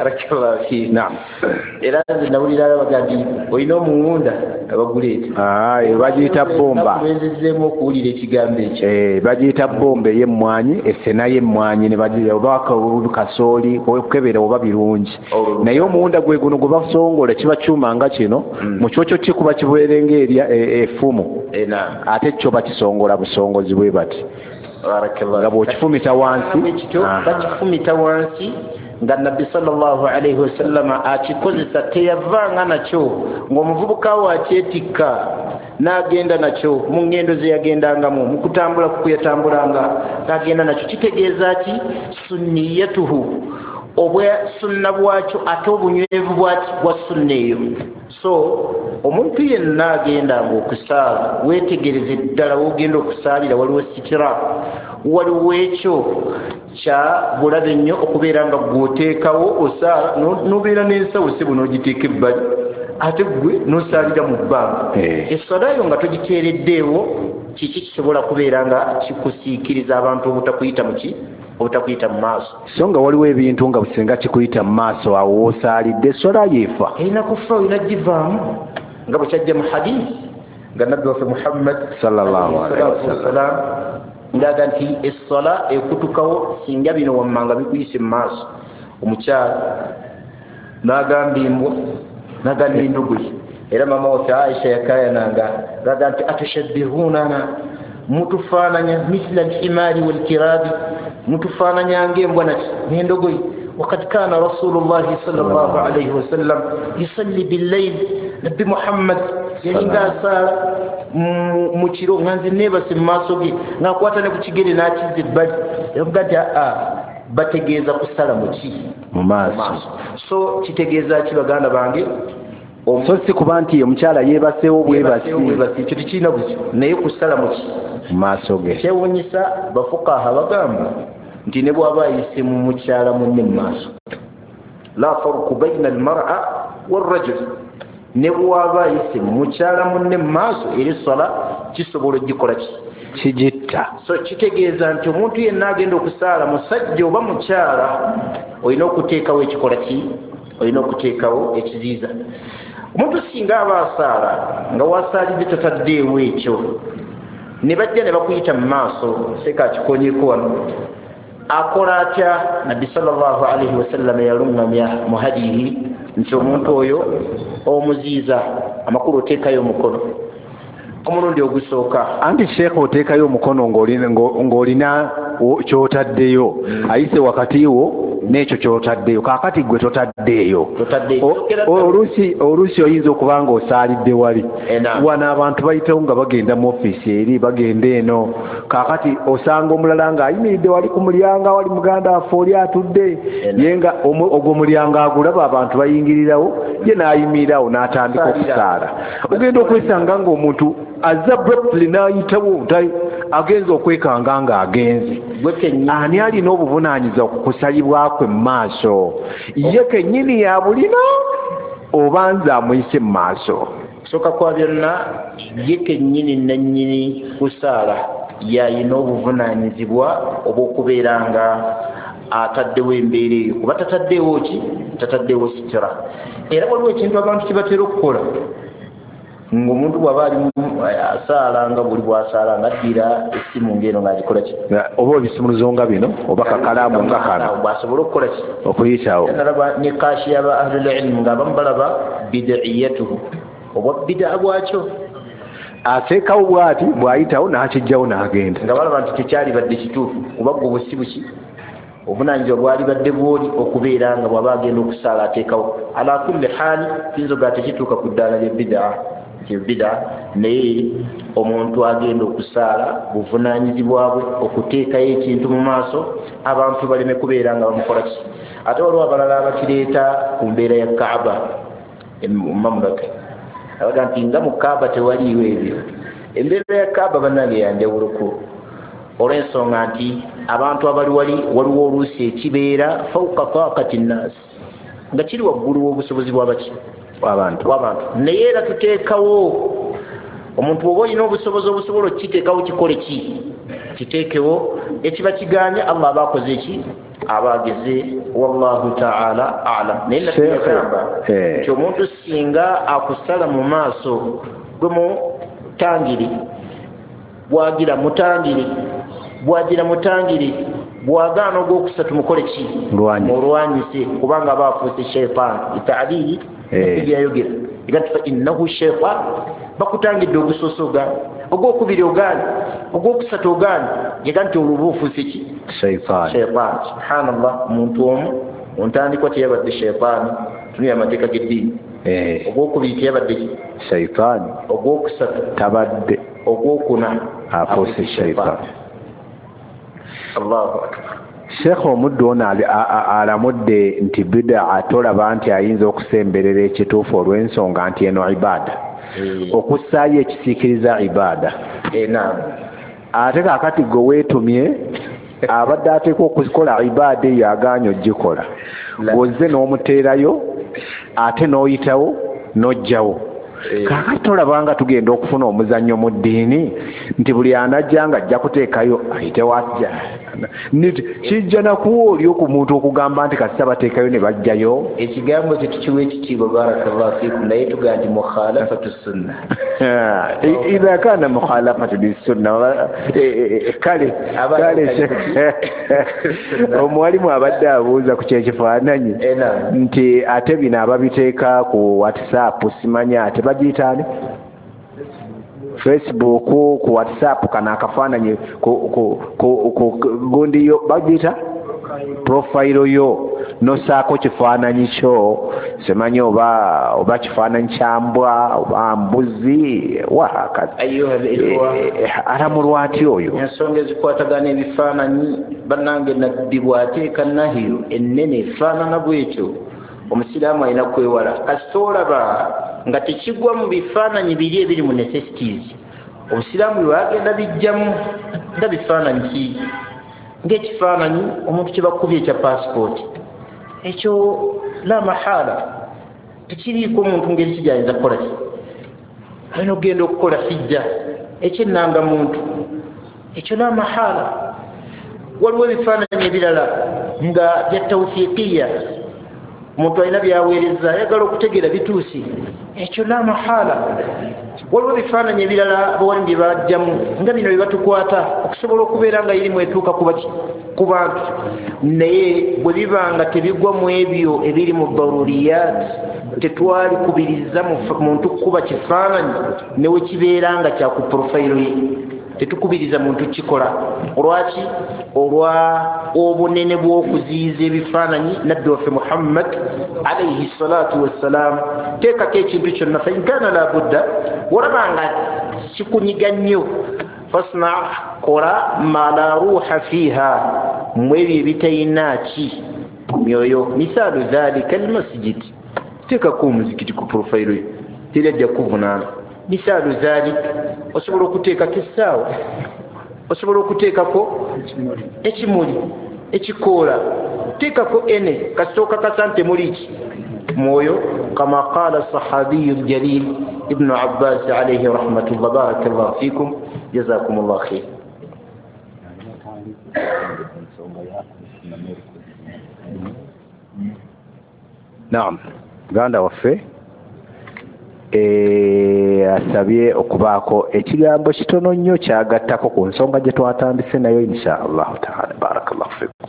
Naam. Era nze nawulira baga nti olina omuwunda abaguleeta bagiyita bomba ezizzeemu okuwulira ekigambo ekyo bagiyita bomba ey'emmwanyi esenayo emmwanyi ne bagira oba kasooli okukebera oba birungi naye omuwunda gwe guno gwe basongola kiba kyuma nga kino mu kyokyo kikuba kibeerenga erya effumu ate kyo bakisongola busongozi bwe bati nga bw'okifumita wansi bakifumita wansi nga nabbi sallallahu alaihi wasallam akikozesa teyavanga nakyo ng'omuvubuka we akyetikka n'agenda nakyo mu ngendo ze yagendangamu mu kutambula kukuyatambulanga n'agenda nakyo kitegeeza ki sunniyatuhu obwa sunna bwakyo ate obunywevu bwa sunna eyo. So omuntu yenna agendanga okusaala weetegereze ddala wogenda okusaalira waliwo sitira waliwo ekyo kya bulabe nnyo okubeera nga gw'oteekawo osaala n'obeera n'ensawo sebo n'ogiteeka ebbali ate gwe n'osaalira mu bbanga essalayo nga togiteereddeewo kiki kisobola kubeera nga kikusiikiriza abantu obutakuyita obutakuyita mu maaso so nga waliwo ebintu nga businga kikuyita mu maaso awo woosaalidde essala yeefa erina kufa olina givaamu nga bwe kyajja mu hadisi nga nabbi waffe Muhammad sallallahu alaihi wasallam ndaga nti essala ekutukawo singa bino wammanga bikuyise mu maaso omukyala n'agamba embwa n'agamba enduguli era mama waffe Aisha yakayananga ngaga nti atushabbihunana mutufaananya mithla al-himari wal-kirabi mutufaananya ng'embwa n'endogoyi وقد كان رسول الله صلى الله عليه وسلم يصلي بالليل نبي محمد yalinga asala mu kiro nga nze neebase mu maaso ge ng'akwata ne ku kigere n'akizza ebbali yavuga nti bategeeza kusala mu maaso so kitegeeza ki baganda bange so si kuba nti omukyala yeebaseewo bwebasi ekyo tekirina butyo naye kusala mu maaso ge kyewuunyisa bafuqaha bagamba nti ne bw'aba ayise mu mukyala munne mu maaso la farqu bayna al-mar'a wal-rajul ne bw'aba ayise mu mukyala munne mu maaso eri sola kisobola ogikola kigitta so kitegeeza nti omuntu yenna agenda okusaala musajja oba mukyala olina okuteekawo ekikola olina okuteekawo ekiziiza omuntu singa aba asaala nga wasaalidde tataddeewo ekyo ne bajja ne bakuyita mu maaso seeka akikonyeko wano akola atya nabbi sallallahu alaihi wasallam yalungamya mu hadihi nti omuntu oyo omuziiza amakulu oteekayo omukono omulundi ogusooka anti sheekh oteekayo omukono ng'olina kyotaddeyo ayise wakati wo n'ekyo kyotaddeyo kaakati gwe totaddeeyo oluusi oyinza okuba nga osaalidde wali wana abantu bayitawo nga bagenda mu ofiisi eri bagenda eno kaakati osanga omulala ng'ayimiridde wali ku mulyango wali muganda waffe oli atudde ye nga ogwo mulyango agulaba abantu bayingirirawo ye n'ayimirirawo n'atandika okusaala ogenda okwesanga ng'omuntu azza brepli n'ayitawo agenza okwekanga ng'agenze ani alina obuvunaanyiza okukusalibwakwe mu maaso ye kennyini yabulina oba nze amuyise mu maaso soka kwa byonna ye kennyini nannyini kusaala yayina obuvunaanyizibwa obw'okubeera nga ataddewo embeera eyo kuba tataddeewo tataddeewo sitira era waliwo ekintu abantu kibatera okukola ng'omuntu bw'aba ali asaala nga buli bw'asaala ng'addira essimu ng'eno ng'agikola ki oba ebisumuluzo nga bino oba kakalaamu nga kano bw'asobola okukola ki okuyitawo nalaba ne kaashi y'aba ahlul ilmu ng'abamu balaba bid'iyatuhu obwa bid'a bwakyo ateekawo bw'ati bw'ayitawo n'akijjawo n'agenda nga balaba nti tekyali badde kituufu oba gwe busi buki obunanyiza obwali badde bwoli okubeera nga bw'aba agenda okusaala ateekawo ala kulli haali kinzoga tekituuka ku ddaala ly'ebbidaa naye omuntu agenda okusaala buvunanyizibwa bwe okuteekayo ekintu mu maaso abantu baleme kubeera nga bamukola ki. ate waliwo abalala abakireeta ku mbeera ya Kaaba mamlaka abaga nti nga mu Kaaba tewaliiwo ebyo. embeera ya Kaaba bannange yanjawuloko olw'ensonga nti abantu abali waliwo oluusi ekibeera fawqa taaqati nnaasi nga kiri waggulu w'obusobozi bw'abantu naye era tuteekawo omuntu oba olina obusobozi obusobola okukiteekawo kikole ki kiteekewo ekiba kiganya Allah aba akoze eki aba ageze wallahu ta'ala a'lam. naye nakugamba nti omuntu singa akusala mu maaso gwe mutangiri bwagira mutangiri bwagaana ogwokusatu mukole ki mulwanyise kubanga aba afuuse shaytan itaaliri byayogera egati fa innahu shaytan bakutangidde ogusoose ogaani ogwokubiri ogaani ogwokusatu ogaani yega nti olwo obuufuuse ki shaytan subhanallah. omuntu omu ontandikwa teyabadde shaytaani tunuya amateeka g'eddiini ogwokubiri teyabadde ki shaytaani ogwokusatu tabadde ogwokuna afuuse shaytan. Allahu akbar. Sheikh omuddu ono alamudde nti bid'a tolaba nti ayinza okusemberera ekituufu olw'ensonga nti eno ibaada okussaayo ekisiikiriza ibaada. ate kaakati gwe weetumye abadde ateekwa okukola ibaada eyo agaanye ogikola ozze n'omuteerayo ate n'oyitawo n'ojjawo. kaakati tolabanga tugenda okufuna omuzannyo mu ddiini nti buli anajja nga ajja kuteekayo ayite wajja kijja nakuwa oli ku muntu okugamba nti kasita bateekayo ne bajjayo. ekigambo tetukiwa ekitiibwa barakallahu fiikum naye tugaa nti mukhalafatu sunna. idha kana mukhalafatu lissunna kale omuwalimu abadde abuuza ku kyekifaananyi nti ate bino ababiteeka ku WhatsApp simanya ate bagiyitaani Facebook ku WhatsApp kana akafaananyi gundi yo bagiyita profile yo nosaako kifaananyi kyo simanyi oba kifaananyi kyambwa oba mbuzi wahakaza alamulwa ati oyo. ensonga ezikwatagana ebifaananyi bannange nabbi bw'ateeka nahiyo ennene efaanana bwetyo omusiraamu alina kwewala kasita olaba nga tekigwa mu bifaananyi biri ebiri mu necessities. obusiraamu bwagenda bijjamu nga bifaananyi ki ng'ekifaananyi omuntu kye bakubye ekya passport ekyo la mahala tekiriiko omuntu ngeri kijayinza kukola ki alina okugenda okukola fijja ekyennanga muntu ekyo la mahala. waliwo ebifaananyi ebirala nga bya tawfiiqiya omuntu alina byaweereza ayagala okutegeera bituusi ekyo la mahala. waliwo ebifaananyi ebirala abawalimu bye bajjamu nga bino bye batukwata okusobola okubeera nga irimu etuuka ku bantu naye bwe biba nga tebigwa mu ebyo ebiri mu daruriyat tetwali kubiriza muntu kuba kifaananyi newe kibeera nga kyaku profile ye tetukubiriza muntu kikola. olwaki olwa obunene bw'okuziyiza ebifaananyi nabbi waffe Muhammad alayhi salatu wassalam teekako ekintu kyonna fa in kaana la budda olabanga kikunyiga nnyo fasna kola ma la ruuha fiiha mu ebyo ebitalina ki myoyo. misaalu dhalika almasjid teekako omuzikiti ku profile yo teri ajja kuvunaana. misaalu dhalik osobola okuteekako essaawa osobola okuteekako ekimuli ekikoola teekako ene kasooka kasante muli ki mwoyo kama qaala sahabiyu ljalil ibnu abbas alayhi rahmatullah. barakallahu fikum jazakumullah khair. naam ganda waffe asabye okubaako ekigambo kitono nnyo kyagattako ku nsonga gye twatandise nayo insha allahu taala. barakallahu fikum.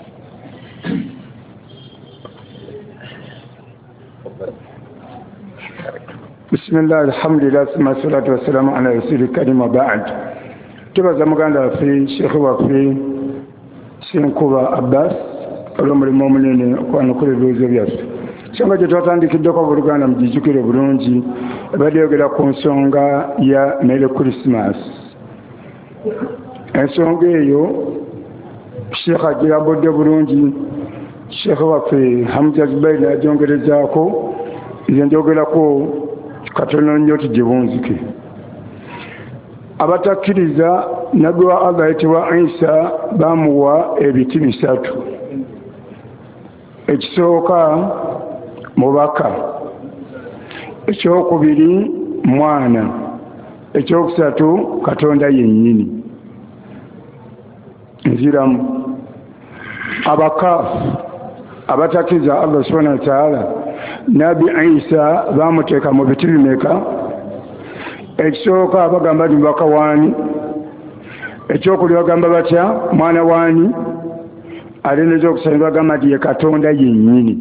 bismillah alhamdulillah summa salatu wassalamu ala rasuli karim wa ba'd. tubaza muganda waffe sheekhe waffe Senkuba Abbas olw'omulimu omunene okwanukula ebibuuzo byaffe. Ensonga gye twatandikiddeko Buluganda mugijjukire bulungi ebadde yogera ku nsonga ya Merry Christmas. Ensonga eyo Sheikh agirabudde bulungi, Sheikh waffe Hamza Zubair n'agyongerezaako, nze njogerako katono nnyo tugibunzike. Abatakkiriza nabbi wa Allah ayitibwa Isa bamuwa ebiti 3. Ekisooka mubaka, ekyokubiri mwana, ekyokusatu Katonda yennyini. Nziramu abakaafu abatakkiriza Allah subhanahu wa ta'ala nabbi Isa bamuteeka mu biti bimeka? Ekisooka bagamba nti mubaka waani, ekyokuli bagamba batya mwana waani, ate n'ekyokusatu bagamba nti ye Katonda yennyini.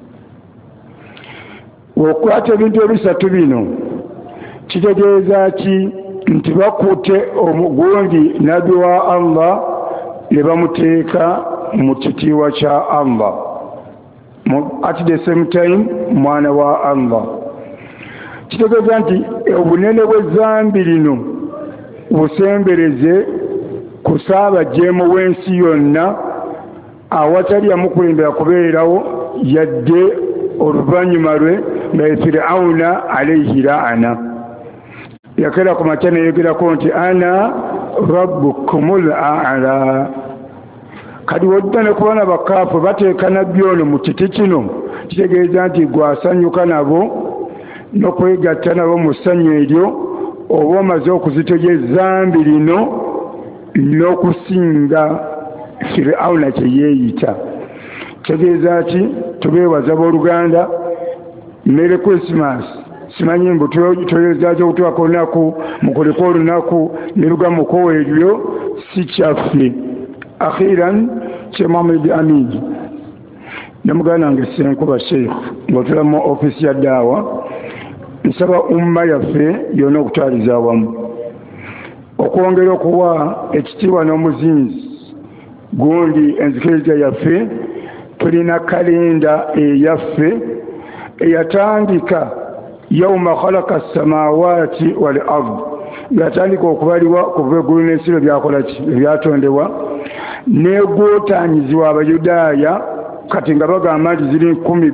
Okwata ebintu ebisatu bino kitegeeza ki? Nti bakutte omugundi nabbi wa Allah ne bamuteeka mu kitiibwa kya Allah, at the same time mwana wa Allah. Kitegeeza nti obunene bw'ezzambi lino busembereze ku Ssaabajjeemu w'ensi yonna awatali yamukulembera kubeerawo yadde oluvannyuma lwe nga Firawuna alayhi la'ana. Yakera ku makya neyogerako nti ana rabbukumul a'la. Kati wodda ne ku baana bakaafu bateeka nabbi ono mu kiti kino, kitegeeza nti gwasanyuka nabo n'okwegatta nabo mu ssanyu eryo oba omaze okuzitoja ezzambi lino n'okusinga Firawuna kye yeeyita. Kitegeeza ki? Tubeewaza booluganda, Merry Christmas. Simanyi mbu toyozaaza okutuuka olunaku mukoleko olunaku ne lugamuko eryo si kyaffe. Akhiran Sheikh Muhammad Amin namugana nange Senkuba Sheikh ng'otula mu ofisi ya daawa, nsaba umma yaffe yonna okutwaliza awamu okwongera okuwa ekitiibwa n'omuzinzi gundi enzikiriza yaffe. Tulina kalenda eyaffe eyatandika yawma khalaqa as-samawati wal ard, yatandika okubaliwa kuva eggulu n'ensi byakola ki ebyatondebwa, negwotanyizibwa Abayudaaya kati nga bagamba nti ziri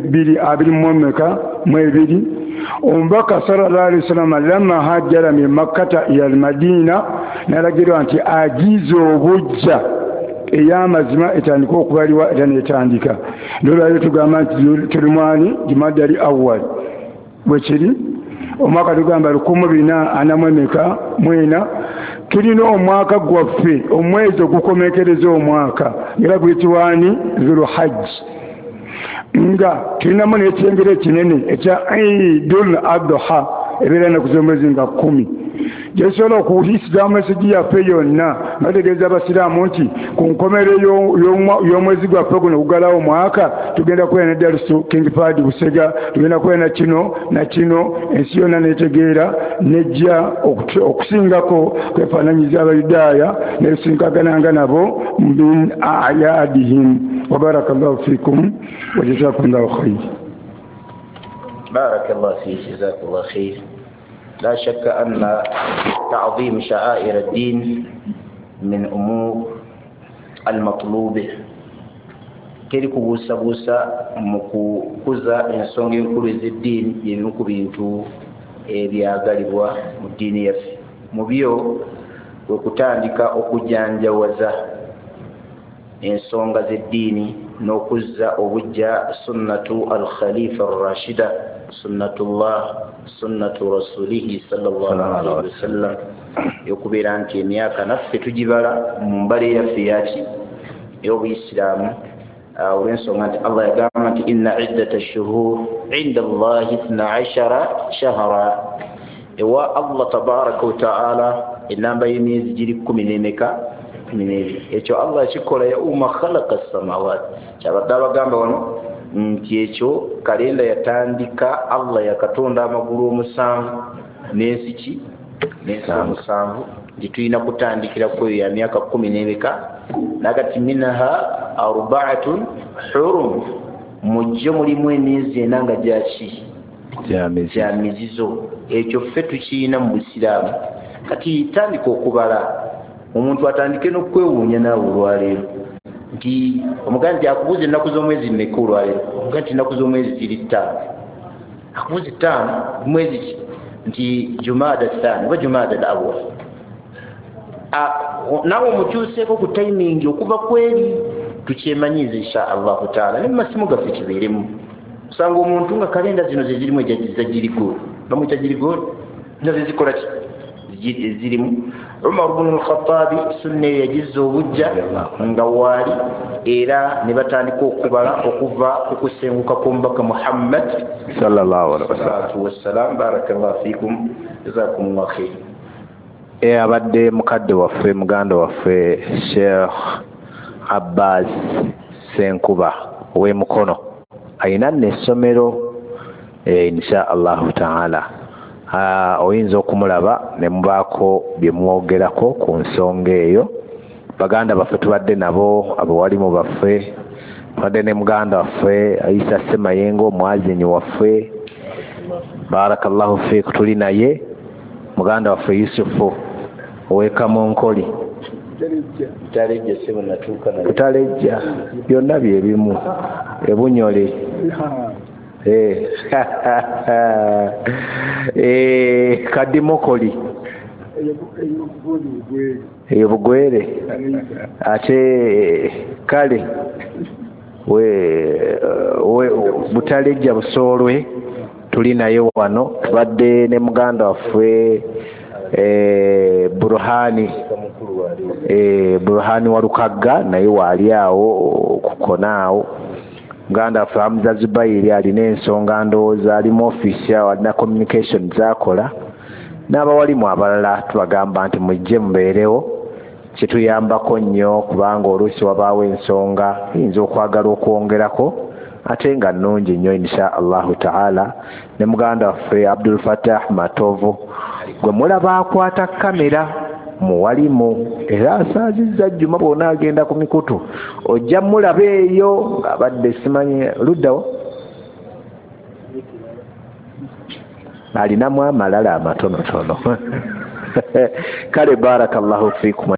1222. Omubaka sallallahu alaihi wasallam lamma hajjara min Makkata ila al-Madina nalagirwa nti agize obujja ey'amazima etandika okubaliwa era netandika. Ndolwayo tugamba nti tuli mwani Jumadali awwal bwekiri omwaka tugamba 1444. Tulina omwaka gwaffe omwezi ogukomekereza omwaka era guyitibwani Zulhajj, nga tulinamu n'ekyengero ekinene ekya Eidul Adha ebeera ennaku z'omwezi nga 10. Gyesobola okuwuliriza mesegi yaffe yonna bategeeza abasiraamu nti ku nkomero y'omwezi gwaffe guno ogugalawo omwaka tugenda kubeera ne darusu King Fahd Busega, tugenda kubeera na kino na kino, ensi yonna netegeera nejja okusingako kwefaananyiza Abayudaaya nerusinkagananga nabo min ayadihim. Wa barakallahu fikum wa jazakumullahu khayr. barakallahu fiik, jazakallahu khayr. لا شك أن تعظيم شعائر الدين من أمور المطلوبة. keri kubuusabuusa mu kukuza ensonga enkulu ez'eddiini y'ebimu ku bintu ebyagalibwa mu ddiini yaffe. Mu byo kwe kutandika okujanjawaza ensonga z'eddiini n'okuzza obujja sunnatu al-khalifa ar-rashida, sunnatullah, sunnatu rasulihi sallallahu alaihi wasallam, yokubeera nti emyaka naffe tugibala mu mbala eyaffe yaki ey'Obuyisiraamu. Olw'ensonga nti Allah yagamba nti inna iddata ash-shuhur inda Allahi 12 shahra. Ewa Allah tabaraka wa ta'ala enamba y'emyezi giri 12. Ekyo Allah kikola yauma khalaqa as-samawati, kyabadde abagamba wano nti ekyo kalenda yatandika Allah yakatonda amagulu 7 n'ensi n'ensi omusanvu nti tulina kutandikira ku eyo ya myaka 10 n'ebika nakati minha arbaatun hurum mujjo mulimu emyezi ena nga gyaki gya mizizo. Ekyo ffe tukiyina mu busiraamu. Kati tandika okubala omuntu atandike n'okwewuunya naawe olwaleero nti omuganda nti akubuuza ennaku z'omwezi mmeka olwaleero, omuganda nti ennaku z'omwezi ziri 5, akubuuza 5 mwezi ki nti Jumaada Thani oba Jumaada al-Awwal. Naawe omukyuseeko ku timing okuva kweri tukyemanyiiza insha Allahu taala ne mumasimu gaffe kibeeremu. Osanga omuntu nga kalenda zino ze zirimu ejagiza girigolo bamuyita girigolo nazo zikola ki zirimu. Umar ibn al-Khattabi sunna yagizza obujja nga waali era ne batandika okubala okuva okusenguka kw'omubaka Muhammad sallallahu alaihi wasallam. Barakallahu fikum, jazakumullahu khair. Abadde mukadde waffe muganda waffe Sheikh Abbas Senkuba ow'emukono ayina n'essomero insha Allahu taala. Oyinza okumulaba ne mubaako bye mwogerako ku nsonga eyo. Baganda baffe tubadde nabo, abawalimu baffe tubadde ne muganda waffe Aisha Semayengo omwazinyi waffe barakallahu fiik, tuli naye muganda waffe Yusufu ow'Ekamonkoli Butalejja, byonna bye bimu Ebunyole Kadimokoli Bugwere ate kale Butalejja Busoolwe tuli naye wano. Tubadde ne muganda waffe Burhani Walukagga naye waali awo kukona awo. Muganda waffe Hamza Zubairi alina ensonga ndowooza ali mu ofiisi awo alina communication zakola. N'abawalimu abalala tubagamba nti mujje mubeerewo, kituyambako nnyo kubanga oluusi wabaawo ensonga yinza okwagala okwongerako ate nga nnungi nnyo insha Allahu taala. Ne muganda waffe Abdul Fattah Matovu gwe mulaba akwata kamera muwalimu era asaazizza Jjuma bw'ona agenda ku mikutu ojja mulaba eyo ng'abadde simanyi luddawo alinamu amalala amatonotono. Kale barakallahu fiikum.